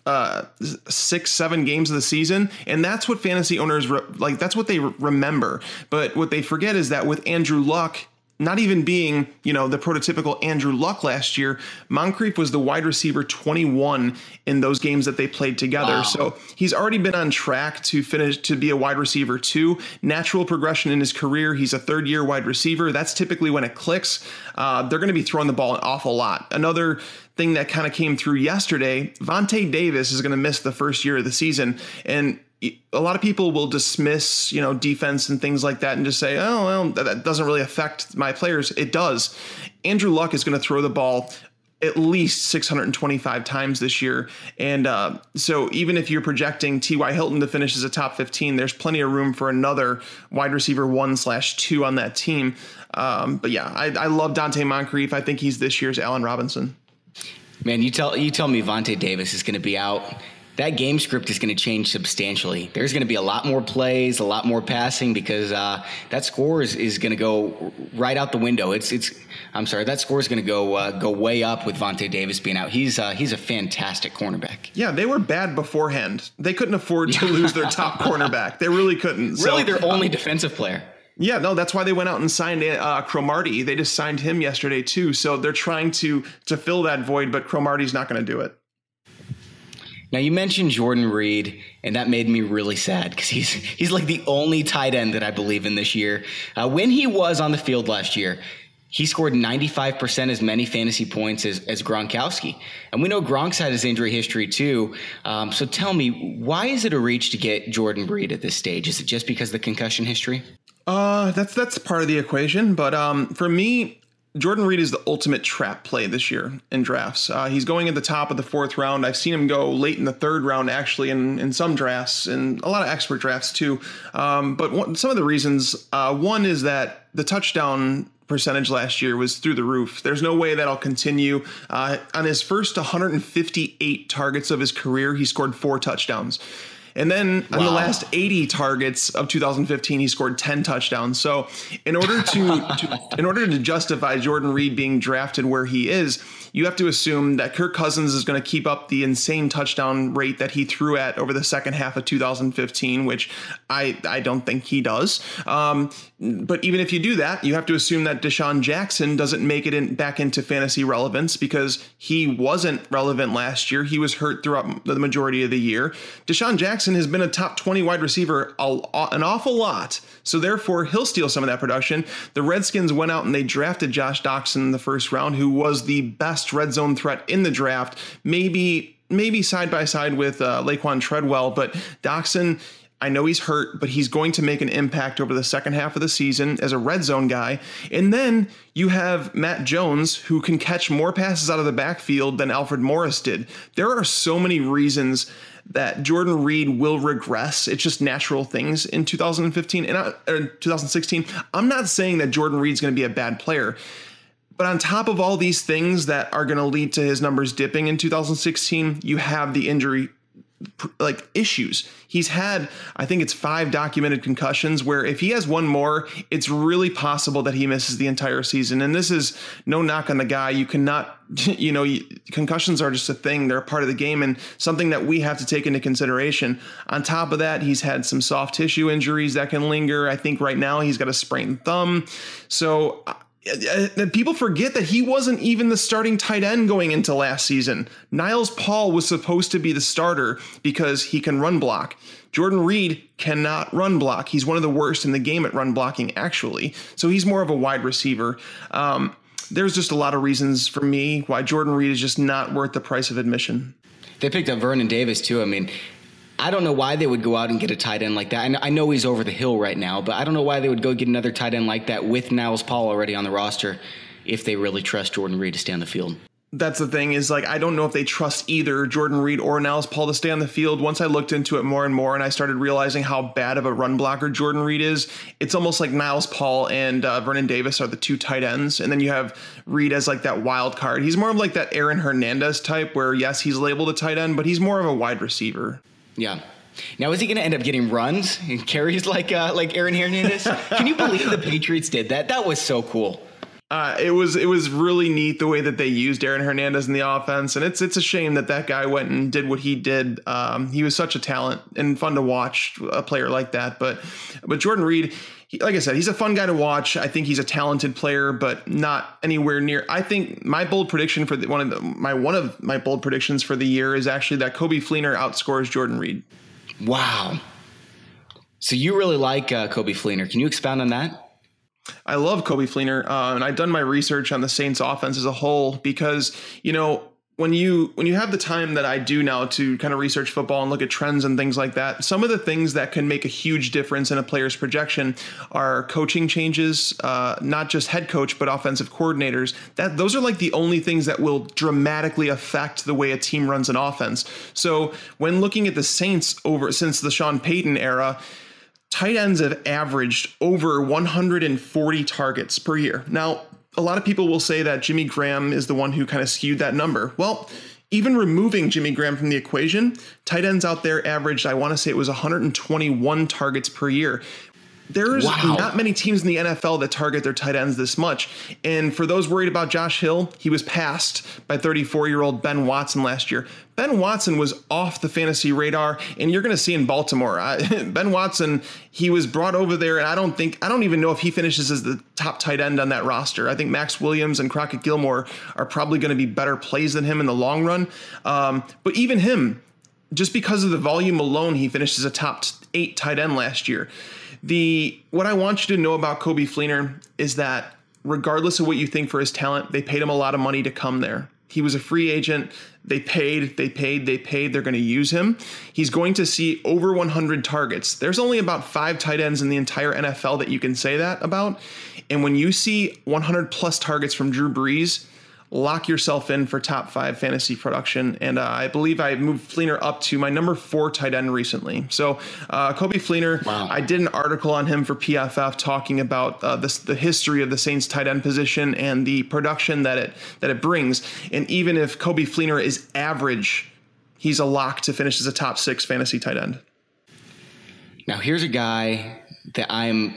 Speaker 7: 6-7 games of the season. And that's what fantasy owners that's what they remember. But what they forget is that with Andrew Luck not even being, the prototypical Andrew Luck last year, Moncrief was the wide receiver 21 in those games that they played together. Wow. So he's already been on track to finish to be a wide receiver 2. Natural progression in his career. He's a third-year wide receiver. That's typically when it clicks. They're going to be throwing the ball an awful lot. Another thing that kind of came through yesterday, Vontae Davis is going to miss the first year of the season. And a lot of people will dismiss, defense and things like that and just say, oh, well, that doesn't really affect my players. It does. Andrew Luck is going to throw the ball at least 625 times this year. And so even if you're projecting T.Y. Hilton to finish as a top 15, there's plenty of room for another wide receiver 1/2 on that team. But yeah, I love Donte Moncrief. I think he's this year's Allen Robinson.
Speaker 4: Man, you tell me Vontae Davis is going to be out. That game script is going to change substantially. There's going to be a lot more plays, a lot more passing, because that score is going to go right out the window. That score is going to go way up with Vontae Davis being out. He's a fantastic cornerback.
Speaker 7: Yeah, they were bad beforehand. They couldn't afford to lose their top cornerback. They really couldn't.
Speaker 4: Really, their only defensive player.
Speaker 7: Yeah, no, that's why they went out and signed Cromartie. They just signed him yesterday too. So they're trying to fill that void, but Cromartie's not going to do it.
Speaker 4: Now, you mentioned Jordan Reed, and that made me really sad, because he's like the only tight end that I believe in this year. When he was on the field last year, he scored 95% as many fantasy points as Gronkowski. And we know Gronk's had his injury history too. So tell me, why is it a reach to get Jordan Reed at this stage? Is it just because of the concussion history?
Speaker 7: That's part of the equation. But for me, Jordan Reed is the ultimate trap play this year in drafts. He's going at the top of the fourth round. I've seen him go late in the third round, actually, in some drafts, and a lot of expert drafts too. But some of the reasons, one is that the touchdown percentage last year was through the roof. There's no way that'll continue. On his first 158 targets of his career, he scored 4 touchdowns. And then on the last 80 targets of 2015, he scored 10 touchdowns. So in order to justify Jordan Reed being drafted where he is, you have to assume that Kirk Cousins is going to keep up the insane touchdown rate that he threw at over the second half of 2015, which I don't think he does. But even if you do that, you have to assume that Deshaun Jackson doesn't make it back into fantasy relevance because he wasn't relevant last year. He was hurt throughout the majority of the year. Deshaun Jackson has been a top 20 wide receiver an awful lot. So therefore, he'll steal some of that production. The Redskins went out and they drafted Josh Doctson in the first round, who was the best red zone threat in the draft, maybe side by side with Laquan Treadwell, but Doctson, I know he's hurt, but he's going to make an impact over the second half of the season as a red zone guy. And then you have Matt Jones, who can catch more passes out of the backfield than Alfred Morris did. There are so many reasons that Jordan Reed will regress. It's just natural things in 2015 and 2016. I'm not saying that Jordan Reed's going to be a bad player. But on top of all these things that are going to lead to his numbers dipping in 2016, you have the injury issues. He's had, I think it's 5 documented concussions, where if he has one more, it's really possible that he misses the entire season. And this is no knock on the guy. You cannot, concussions are just a thing. They're a part of the game and something that we have to take into consideration. On top of that, he's had some soft tissue injuries that can linger. I think right now he's got a sprained thumb. So people forget that he wasn't even the starting tight end going into last season. Niles Paul was supposed to be the starter because he can run block. Jordan Reed cannot run block. He's one of the worst in the game at run blocking, actually. So he's more of a wide receiver. There's just a lot of reasons for me why Jordan Reed is just not worth the price of admission.
Speaker 4: They picked up Vernon Davis, too. I mean, I don't know why they would go out and get a tight end like that. I know he's over the hill right now, but I don't know why they would go get another tight end like that with Niles Paul already on the roster if they really trust Jordan Reed to stay on the field.
Speaker 7: That's the thing is, I don't know if they trust either Jordan Reed or Niles Paul to stay on the field. Once I looked into it more and more and I started realizing how bad of a run blocker Jordan Reed is, it's almost like Niles Paul and Vernon Davis are the 2 tight ends. And then you have Reed as that wild card. He's more of that Aaron Hernandez type where, yes, he's labeled a tight end, but he's more of a wide receiver.
Speaker 4: Yeah. Now, is he going to end up getting runs and carries like Aaron Hernandez? Can you believe the Patriots did that? That was so cool.
Speaker 7: It was really neat the way that they used Aaron Hernandez in the offense, and it's a shame that guy went and did what he did. He was such a talent and fun to watch, a player like that. But Jordan Reed, like I said, he's a fun guy to watch. I think he's a talented player, but not anywhere near. I think my bold prediction for one of my bold predictions for the year is actually that Coby Fleener outscores Jordan Reed.
Speaker 4: Wow. So you really like Coby Fleener. Can you expound on that?
Speaker 7: I love Coby Fleener, and I've done my research on the Saints offense as a whole because, when you have the time that I do now to kind of research football and look at trends and things like that, some of the things that can make a huge difference in a player's projection are coaching changes, not just head coach, but offensive coordinators. Those are the only things that will dramatically affect the way a team runs an offense. So when looking at the Saints since the Sean Payton era, tight ends have averaged over 140 targets per year. Now, a lot of people will say that Jimmy Graham is the one who kind of skewed that number. Well, even removing Jimmy Graham from the equation, tight ends out there averaged, I want to say it was 121 targets per year. There's not many teams in the NFL that target their tight ends this much. And for those worried about Josh Hill, he was passed by 34-year-old Ben Watson last year. Ben Watson was off the fantasy radar, and you're going to see in Baltimore. Ben Watson, he was brought over there, and I don't even know if he finishes as the top tight end on that roster. I think Max Williams and Crockett Gilmore are probably going to be better plays than him in the long run. But even him, just because of the volume alone, he finished as a top 8 tight end last year. What I want you to know about Coby Fleener is that regardless of what you think for his talent, they paid him a lot of money to come there. He was a free agent. They paid. They're going to use him. He's going to see over 100 targets. There's only about 5 tight ends in the entire NFL that you can say that about. And when you see 100 plus targets from Drew Brees, lock yourself in for top 5 fantasy production. And I believe I moved Fleener up to my number 4 tight end recently. So Coby Fleener, wow. I did an article on him for PFF talking about the history of the Saints tight end position and the production that it brings. And even if Coby Fleener is average, he's a lock to finish as a top 6 fantasy tight end.
Speaker 4: Now, here's a guy that I'm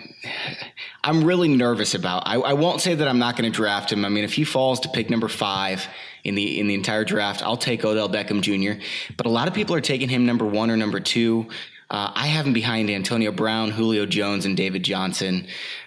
Speaker 4: really nervous about. I won't say that I'm not going to draft him. I mean, if he falls to pick number 5 in the entire draft, I'll take Odell Beckham Jr. But a lot of people are taking him number 1 or number 2. I have him behind Antonio Brown, Julio Jones, and David Johnson.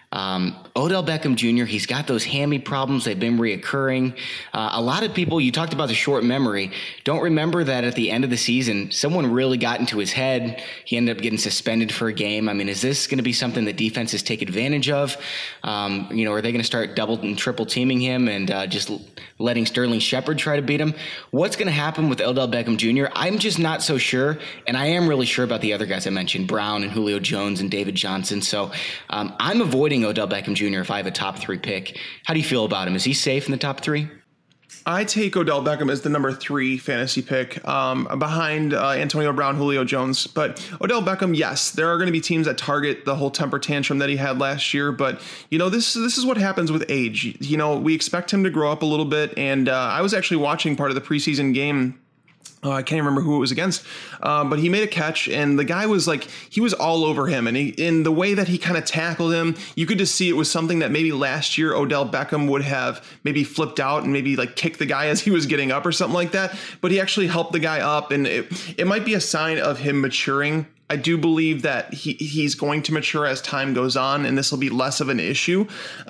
Speaker 4: Odell Beckham Jr., he's got those hammy problems. They've been reoccurring. A lot of people, you talked about the short memory, don't remember that at the end of the season, someone really got into his head. He ended up getting suspended for a game. I mean, is this going to be something that defenses take advantage of? Are they going to start double and triple teaming him and just letting Sterling Shepard try to beat him? What's going to happen with Odell Beckham Jr.? I'm just not so sure. And I am really sure about the other guys I mentioned, Brown and Julio Jones and David Johnson. So I'm avoiding Odell Beckham Jr. if I have a top 3 pick. How do you feel about him? Is he safe in the top 3?
Speaker 7: I take Odell Beckham as the number 3 fantasy pick behind Antonio Brown, Julio Jones. But Odell Beckham, yes, there are going to be teams that target the whole temper tantrum that he had last year. But, this is what happens with age. We expect him to grow up a little bit. And I was actually watching part of the preseason game. I can't remember who it was against, but he made a catch, and the guy was he was all over him. And in the way that he kind of tackled him, you could just see it was something that maybe last year Odell Beckham would have maybe flipped out and maybe kicked the guy as he was getting up or something like that. But he actually helped the guy up, and it might be a sign of him maturing. I do believe that he's going to mature as time goes on, and this will be less of an issue.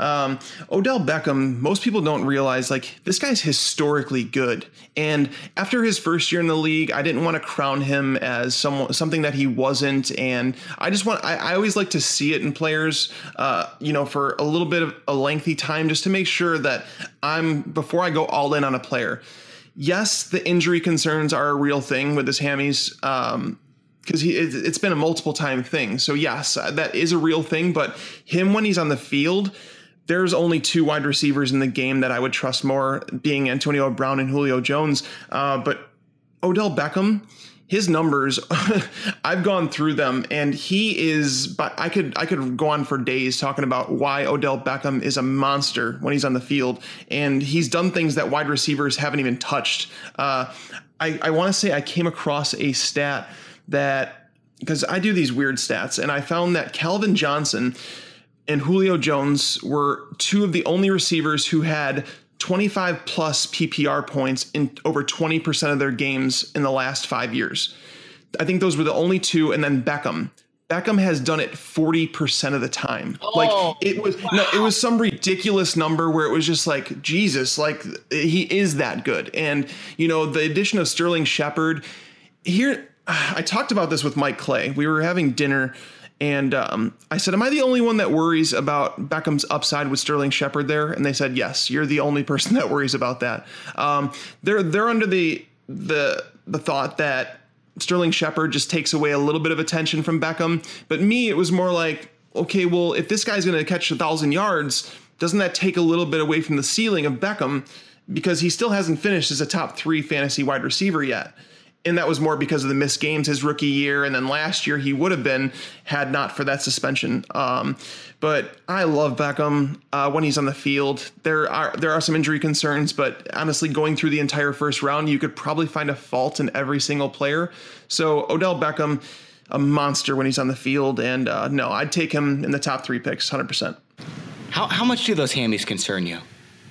Speaker 7: Odell Beckham, most people don't realize, this guy's historically good. And after his first year in the league, I didn't want to crown him as something that he wasn't. And I always like to see it in players, for a little bit of a lengthy time, just to make sure that before I go all in on a player. Yes, the injury concerns are a real thing with his hammies. Because it's been a multiple time thing. So yes, that is a real thing. But him, when he's on the field, there's only 2 wide receivers in the game that I would trust more, being Antonio Brown and Julio Jones. But Odell Beckham, his numbers, I've gone through them, and he is. But I could go on for days talking about why Odell Beckham is a monster when he's on the field, and he's done things that wide receivers haven't even touched. I want to say I came across a stat that, because I do these weird stats, and I found that Calvin Johnson and Julio Jones were 2 of the only receivers who had 25 plus PPR points in over 20% of their games in the last 5 years. I think those were the only 2. And then Beckham has done it 40% of the time. It was some ridiculous number where it was just Jesus, he is that good. And, the addition of Sterling Shepard here, I talked about this with Mike Clay. We were having dinner, and I said, am I the only one that worries about Beckham's upside with Sterling Shepard there? And they said, yes, you're the only person that worries about that. They're under the thought that Sterling Shepard just takes away a little bit of attention from Beckham. But me, it was more okay, well, if this guy's going to catch 1,000 yards, doesn't that take a little bit away from the ceiling of Beckham? Because he still hasn't finished as a top 3 fantasy wide receiver yet. And that was more because of the missed games his rookie year. And then last year he would have been had not for that suspension. But I love Beckham when he's on the field. There are some injury concerns, but honestly, going through the entire first round, you could probably find a fault in every single player. So Odell Beckham, a monster when he's on the field. And no, I'd take him in the top 3 picks, 100%.
Speaker 4: How much do those hammies concern you?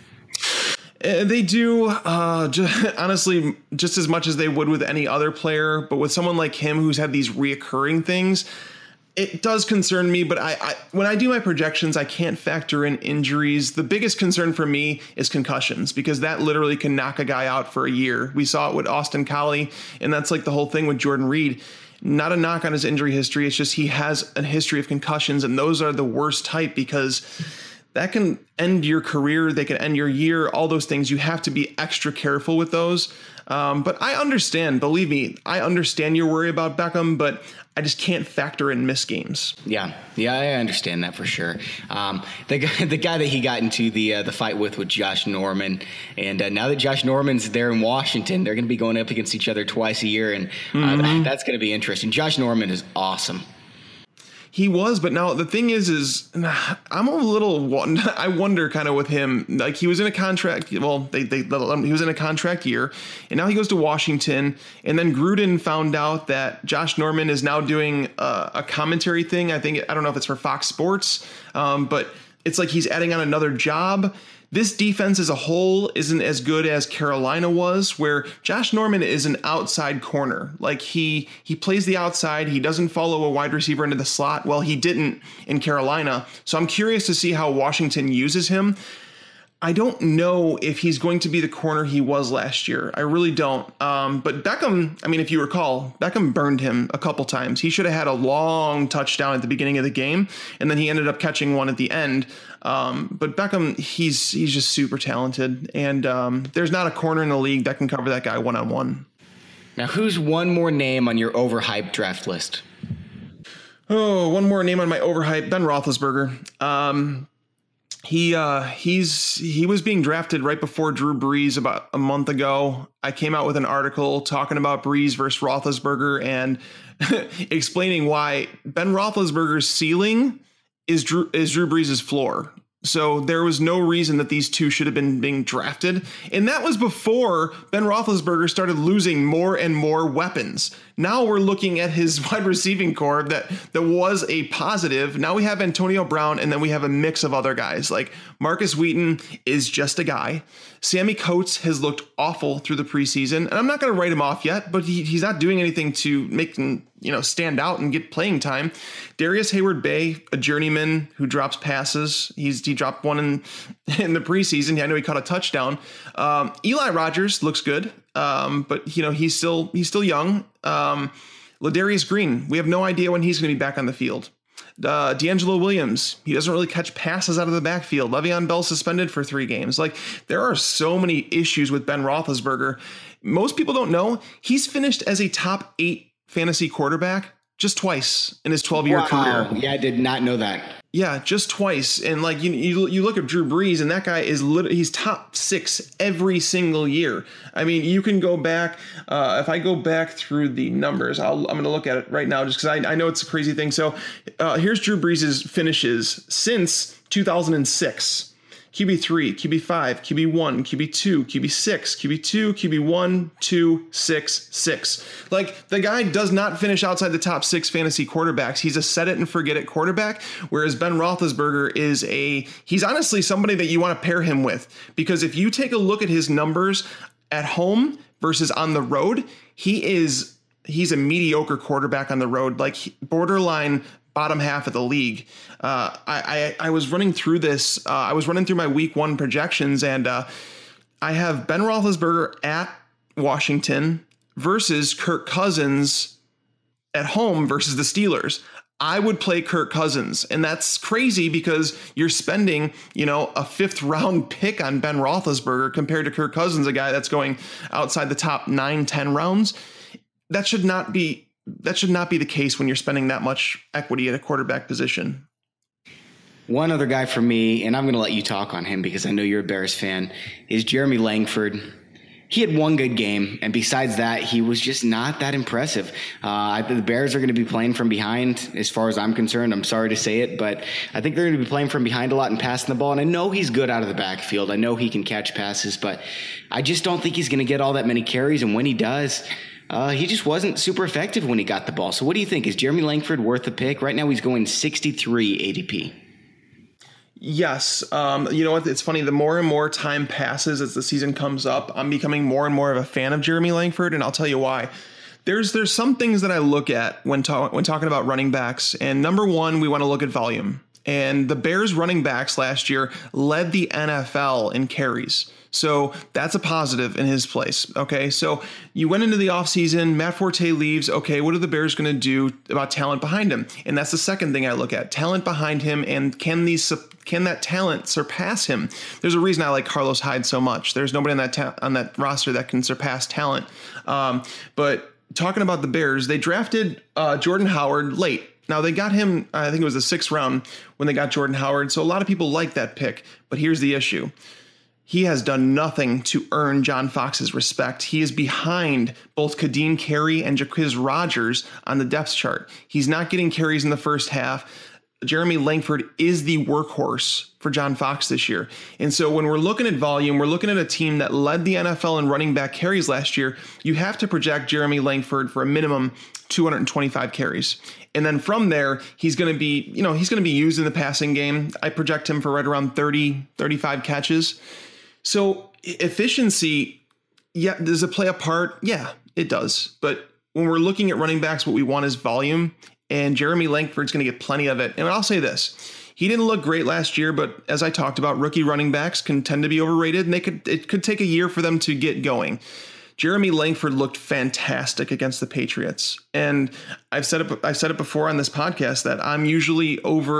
Speaker 7: They do, honestly, just as much as they would with any other player. But with someone like him who's had these reoccurring things, it does concern me. But I when I do my projections, I can't factor in injuries. The biggest concern for me is concussions, because that literally can knock a guy out for a year. We saw it with Austin Collie, and that's the whole thing with Jordan Reed. Not a knock on his injury history. It's just he has a history of concussions, and those are the worst type, because that can end your career. They can end your year, all those things. You have to be extra careful with those. But I understand, believe me, I understand your worry about Beckham, but I just can't factor in missed games.
Speaker 4: Yeah, I understand that for sure. The guy that he got into the fight with Josh Norman, and now that Josh Norman's there in Washington, they're going to be going up against each other twice a year, and that's going to be interesting. Josh Norman is awesome.
Speaker 7: He was, but now the thing is I'm a little, I wonder kind of with him, like he was in a contract. Well, he was in a contract year, and now he goes to Washington, and then Gruden found out that Josh Norman is now doing a commentary thing. I don't know if it's for Fox Sports, but it's like he's adding on another job. This defense as a whole isn't as good as Carolina was, where Josh Norman is an outside corner. Like he plays the outside. He doesn't follow a wide receiver into the slot. Well, he didn't in Carolina. So I'm curious to see how Washington uses him. I don't know if he's going to be the corner he was last year. I really don't. But Beckham, I mean, if you recall, Beckham burned him a couple times. He should have had a long touchdown at the beginning of the game, and then he ended up catching one at the end. But Beckham, he's just super talented, and there's not a corner in the league that can cover that guy one-on-one.
Speaker 4: Now, who's one more name on your overhyped draft list?
Speaker 7: Oh, one more name on my overhyped, Ben Roethlisberger. He was being drafted right before Drew Brees about a month ago. I came out with an article talking about Brees versus Roethlisberger and explaining why Ben Roethlisberger's ceiling is Drew Brees' floor. So there was no reason that these two should have been being drafted. And that was before Ben Roethlisberger started losing more and more weapons. Now we're looking at his wide receiving core that was a positive. Now we have Antonio Brown, and then we have a mix of other guys. Like Marcus Wheaton is just a guy. Sammy Coates has looked awful through the preseason. And I'm not going to write him off yet, but he's not doing anything to make him, stand out and get playing time. Darius Hayward-Bay, a journeyman who drops passes. He dropped one in the preseason. I know he caught a touchdown. Eli Rogers looks good. But he's still young. Ladarius Green, we have no idea when he's going to be back on the field. D'Angelo Williams, he doesn't really catch passes out of the backfield. Le'Veon Bell suspended for 3 games. Like, there are so many issues with Ben Roethlisberger. Most people don't know he's finished as a top 8 fantasy quarterback just twice in his 12-year career.
Speaker 4: Yeah, I did not know that.
Speaker 7: Yeah, just twice. And like you look at Drew Brees, and that guy he's top 6 every single year. I mean, you can go back. If I go back through the numbers, I'm going to look at it right now just because I know it's a crazy thing. So here's Drew Brees' finishes since 2006. QB3, QB5, QB1, QB2, QB6, QB2, QB1, 2, 6, 6. Like, the guy does not finish outside the top 6 fantasy quarterbacks. He's a set it and forget it quarterback, whereas Ben Roethlisberger he's honestly somebody that you want to pair him with, because if you take a look at his numbers at home versus on the road, he's a mediocre quarterback on the road, like borderline bottom half of the league. I was running through this. I was running through my week 1 projections, and I have Ben Roethlisberger at Washington versus Kirk Cousins at home versus the Steelers. I would play Kirk Cousins, and that's crazy because you're spending, a 5th round pick on Ben Roethlisberger compared to Kirk Cousins, a guy that's going outside the top 9-10 rounds. That should not be the case when you're spending that much equity at a quarterback position.
Speaker 4: One other guy for me, and I'm going to let you talk on him because I know you're a Bears fan, is Jeremy Langford. He had one good game, and besides that, he was just not that impressive. The Bears are going to be playing from behind, as far as I'm concerned. I'm sorry to say it, but I think they're going to be playing from behind a lot and passing the ball. And I know he's good out of the backfield. I know he can catch passes, but I just don't think he's going to get all that many carries. And when he does, he just wasn't super effective when he got the ball. So what do you think? Is Jeremy Langford worth a pick? Right now he's going 63 ADP.
Speaker 7: Yes. You know what? It's funny. The more and more time passes as the season comes up, I'm becoming more and more of a fan of Jeremy Langford, and I'll tell you why. There's some things that I look at when talking about running backs, and number one, we want to look at volume. And the Bears running backs last year led the NFL in carries. So that's a positive in his place. Okay, so you went into the offseason, Matt Forte leaves. Okay, what are the Bears going to do about talent behind him? And that's the second thing I look at, talent behind him, and can that talent surpass him? There's a reason I like Carlos Hyde so much. There's nobody on that roster that can surpass talent. But talking about the Bears, they drafted Jordan Howard late. Now, they got him, I think it was the 6th round when they got Jordan Howard. So a lot of people like that pick. But here's the issue. he has done nothing to earn John Fox's respect. He is behind both Kadeem Carey and Jacquizz Rodgers on the depth chart. He's not getting carries in the first half. Jeremy Langford is the workhorse for John Fox this year. And so when we're looking at volume, we're looking at a team that led the NFL in running back carries last year. You have to project Jeremy Langford for a minimum 225 carries. And then from there, he's going to be used in the passing game. I project him for right around 30, 35 catches. So efficiency, yeah, does it play a part? Yeah, it does. But when we're looking at running backs, what we want is volume. And Jeremy Langford's going to get plenty of it. And I'll say this. He didn't look great last year, but as I talked about, rookie running backs can tend to be overrated, and it could take a year for them to get going. Jeremy Langford looked fantastic against the Patriots. And I've said it before on this podcast that I'm usually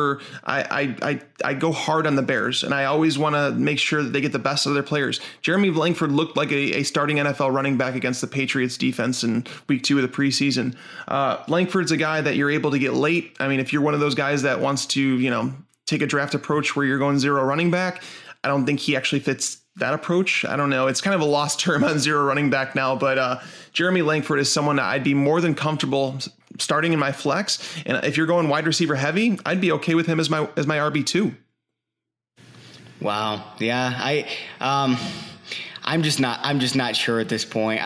Speaker 7: I go hard on the Bears, and I always want to make sure that they get the best of their players. Jeremy Langford looked like a starting NFL running back against the Patriots defense in week 2 of the preseason. Langford's a guy that you're able to get late. I mean, if you're one of those guys that wants to, take a draft approach where you're going zero running back, I don't think he actually fits that approach. I don't know. It's kind of a lost term on zero running back now, but Jeremy Langford is someone that I'd be more than comfortable starting in my flex. And if you're going wide receiver heavy, I'd be okay with him as my RB2.
Speaker 4: Wow. Yeah. I'm just not sure at this point.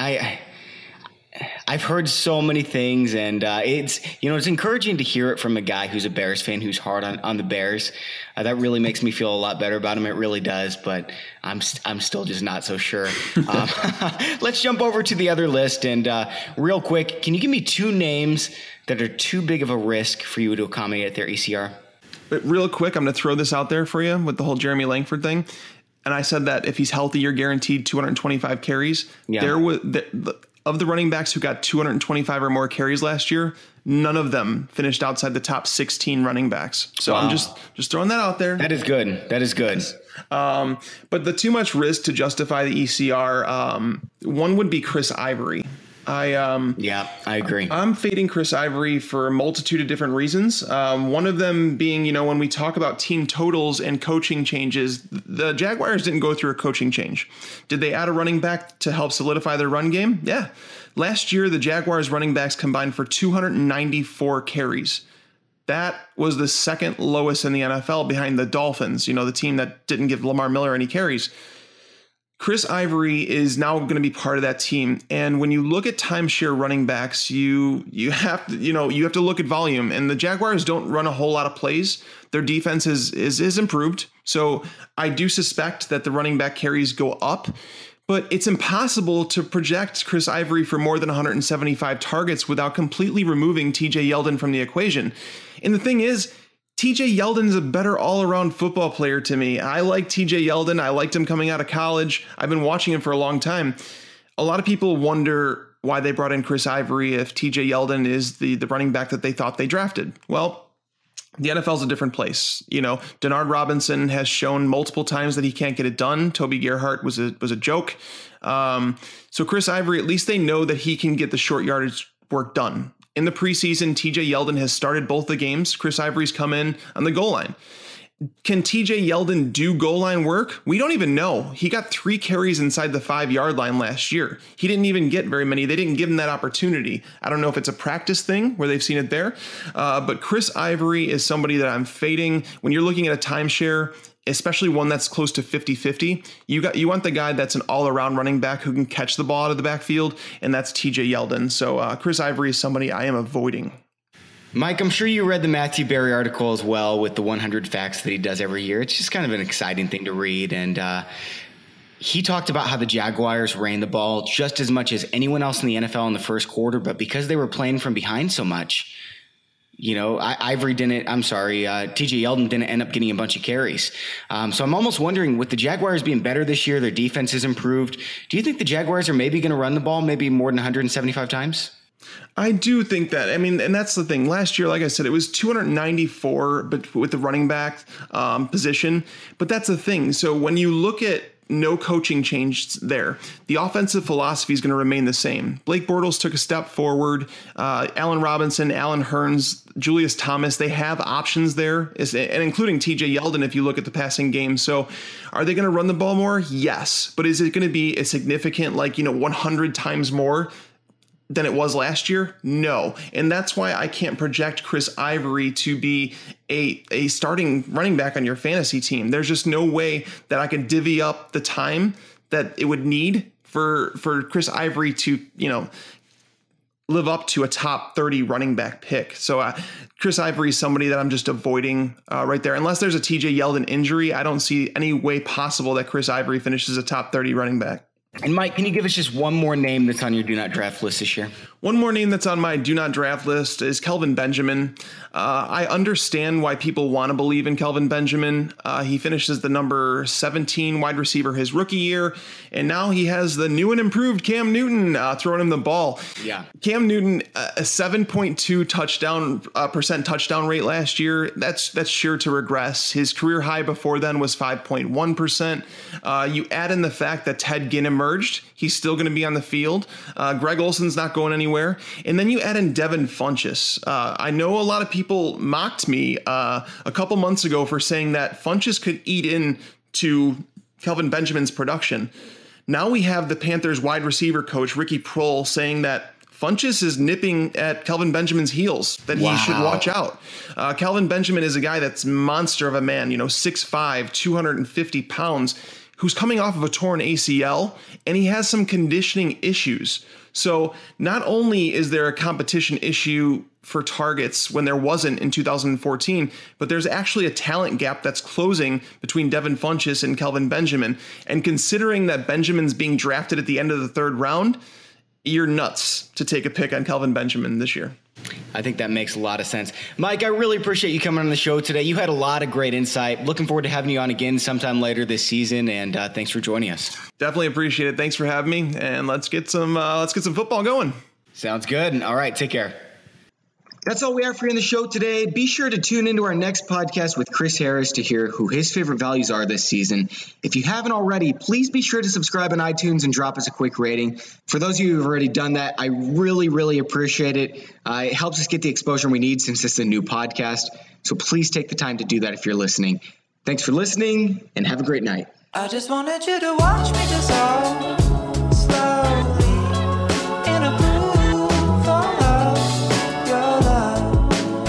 Speaker 4: I've heard so many things, and it's encouraging to hear it from a guy who's a Bears fan, who's hard on the Bears. That really makes me feel a lot better about him. It really does, but I'm still just not so sure. Let's jump over to the other list, and real quick, can you give me 2 names that are too big of a risk for you to accommodate at their ECR?
Speaker 7: But real quick, I'm going to throw this out there for you with the whole Jeremy Langford thing. And I said that if he's healthy, you're guaranteed 225 carries. Yeah. Of the running backs who got 225 or more carries last year, none of them finished outside the top 16 running backs. So wow. I'm just throwing that out there.
Speaker 4: That is good.
Speaker 7: But the too much risk to justify the ECR, one would be Chris Ivory.
Speaker 4: I agree.
Speaker 7: I'm fading Chris Ivory for a multitude of different reasons. One of them being, when we talk about team totals and coaching changes, the Jaguars didn't go through a coaching change. Did they add a running back to help solidify their run game? Yeah. Last year, the Jaguars running backs combined for 294 carries. That was the second lowest in the NFL behind the Dolphins, the team that didn't give Lamar Miller any carries. Chris Ivory is now going to be part of that team. And when you look at timeshare running backs, you have to look at volume. And the Jaguars don't run a whole lot of plays. Their defense is improved. So I do suspect that the running back carries go up. But it's impossible to project Chris Ivory for more than 175 targets without completely removing TJ Yeldon from the equation. And the thing is, TJ Yeldon is a better all-around football player to me. I like TJ Yeldon. I liked him coming out of college. I've been watching him for a long time. A lot of people wonder why they brought in Chris Ivory if TJ Yeldon is the running back that they thought they drafted. Well, the NFL is a different place. Denard Robinson has shown multiple times that he can't get it done. Toby Gerhart was a joke. So Chris Ivory, at least they know that he can get the short yardage work done. In the preseason, TJ Yeldon has started both the games. Chris Ivory's come in on the goal line. Can TJ Yeldon do goal line work? We don't even know. He got 3 carries inside the 5-yard line last year. He didn't even get very many. They didn't give him that opportunity. I don't know if it's a practice thing where they've seen it there. But Chris Ivory is somebody that I'm fading. When you're looking at a timeshare, especially one that's close to 50-50, you want the guy that's an all-around running back who can catch the ball out of the backfield, and that's TJ Yeldon. So Chris Ivory is somebody I am avoiding.
Speaker 4: Mike, I'm sure you read the Matthew Berry article as well with the 100 facts that he does every year. It's just kind of an exciting thing to read. And he talked about how the Jaguars ran the ball just as much as anyone else in the NFL in the first quarter, but because they were playing from behind so much, TJ Yeldon didn't end up getting a bunch of carries. So I'm almost wondering, with the Jaguars being better this year, their defense has improved. Do you think the Jaguars are maybe going to run the ball maybe more than 175 times?
Speaker 7: I do think that. I mean, and that's the thing. Last year, like I said, it was 294, but with the running back position. But that's the thing. So when you look at no coaching change there. The offensive philosophy is going to remain the same. Blake Bortles took a step forward. Allen Robinson, Allen Hurns, Julius Thomas, they have options there, and including TJ Yeldon if you look at the passing game. So are they going to run the ball more? Yes. But is it going to be a significant, 100 times more than it was last year? No. And that's why I can't project Chris Ivory to be a starting running back on your fantasy team. There's just no way that I can divvy up the time that it would need for Chris Ivory to, live up to a top 30 running back pick. So Chris Ivory is somebody that I'm just avoiding right there. Unless there's a TJ Yeldon injury, I don't see any way possible that Chris Ivory finishes a top 30 running back.
Speaker 4: And Mike, can you give us just one more name that's on your do not draft list this year?
Speaker 7: One more name that's on my do not draft list is Kelvin Benjamin. I understand why people want to believe in Kelvin Benjamin. He finishes the number 17 wide receiver his rookie year, and now he has the new and improved Cam Newton throwing him the ball.
Speaker 4: Yeah,
Speaker 7: Cam Newton, a 7.2 percent touchdown rate last year. That's sure to regress. His career high before then was 5.1%. You add in the fact that Ted Ginn emerged. He's still going to be on the field. Greg Olson's not going anywhere. And then you add in Devin Funchess. I know a lot of people mocked me a couple months ago for saying that Funchess could eat into Kelvin Benjamin's production. Now we have the Panthers wide receiver coach, Ricky Prohl, saying that Funchess is nipping at Kelvin Benjamin's heels, that he should watch out. Kelvin Benjamin is a guy that's monster of a man, 6'5", 250 pounds, who's coming off of a torn ACL, and he has some conditioning issues. So not only is there a competition issue for targets when there wasn't in 2014, but there's actually a talent gap that's closing between Devin Funchess and Kelvin Benjamin. And considering that Benjamin's being drafted at the end of the third round, you're nuts to take a pick on Kelvin Benjamin this year.
Speaker 4: I think that makes a lot of sense. Mike, I really appreciate you coming on the show today. You had a lot of great insight. Looking forward to having you on again sometime later this season, and thanks for joining us.
Speaker 7: Definitely appreciate it. Thanks for having me, and let's get some football going.
Speaker 4: Sounds good. All right, take care.
Speaker 6: That's all we have for you in the show today. Be sure to tune into our next podcast with Chris Harris to hear who his favorite values are this season. If you haven't already, please be sure to subscribe on iTunes and drop us a quick rating. For those of you who have already done that, I really, really appreciate it. It helps us get the exposure we need since this is a new podcast. So please take the time to do that if you're listening. Thanks for listening, and have a great night.
Speaker 8: I just wanted you to watch me dissolve slowly in a groove of your love.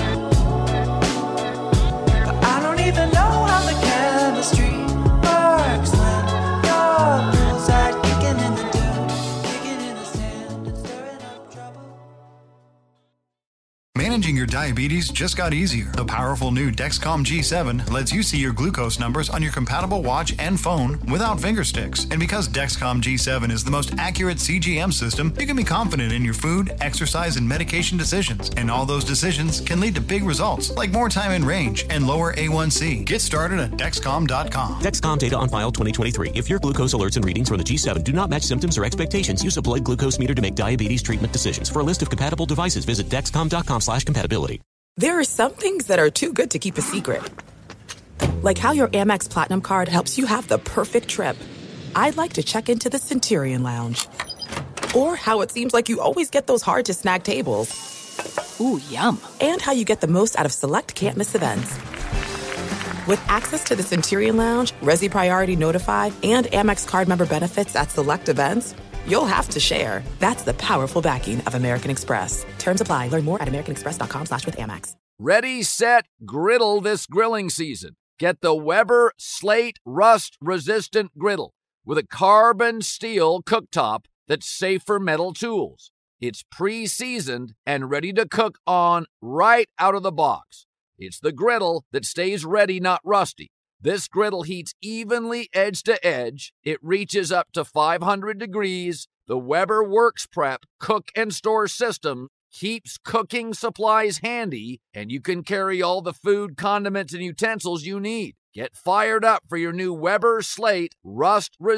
Speaker 8: But I don't even know how the chemistry works when your poolside kicking in the dirt, kicking in the sand and stirring up trouble.
Speaker 9: Managing your diabetes just got easier. The powerful new Dexcom G7 lets you see your glucose numbers on your compatible watch and phone without finger sticks. And because Dexcom G7 is the most accurate CGM system, you can be confident in your food, exercise, and medication decisions. And all those decisions can lead to big results, like more time in range and lower A1C. Get started at Dexcom.com.
Speaker 10: Dexcom data on file 2023. If your glucose alerts and readings from the G7 do not match symptoms or expectations, use a blood glucose meter to make diabetes treatment decisions. For a list of compatible devices, visit Dexcom.com/compatibility.
Speaker 3: There are some things that are too good to keep a secret. Like how your Amex Platinum card helps you have the perfect trip. I'd like to check into the Centurion Lounge. Or how it seems like you always get those hard-to-snag tables.
Speaker 11: Ooh, yum.
Speaker 3: And how you get the most out of select can't-miss events. With access to the Centurion Lounge, Resi Priority Notify, and Amex card member benefits at select events, you'll have to share. That's the powerful backing of American Express. Terms apply. Learn more at americanexpress.com/withAmex.
Speaker 12: Ready, set, griddle this grilling season. Get the Weber Slate Rust-Resistant Griddle with a carbon steel cooktop that's safe for metal tools. It's pre-seasoned and ready to cook on right out of the box. It's the griddle that stays ready, not rusty. This griddle heats evenly edge to edge. It reaches up to 500 degrees. The Weber Works Prep cook and store system keeps cooking supplies handy, and you can carry all the food, condiments, and utensils you need. Get fired up for your new Weber Slate Rust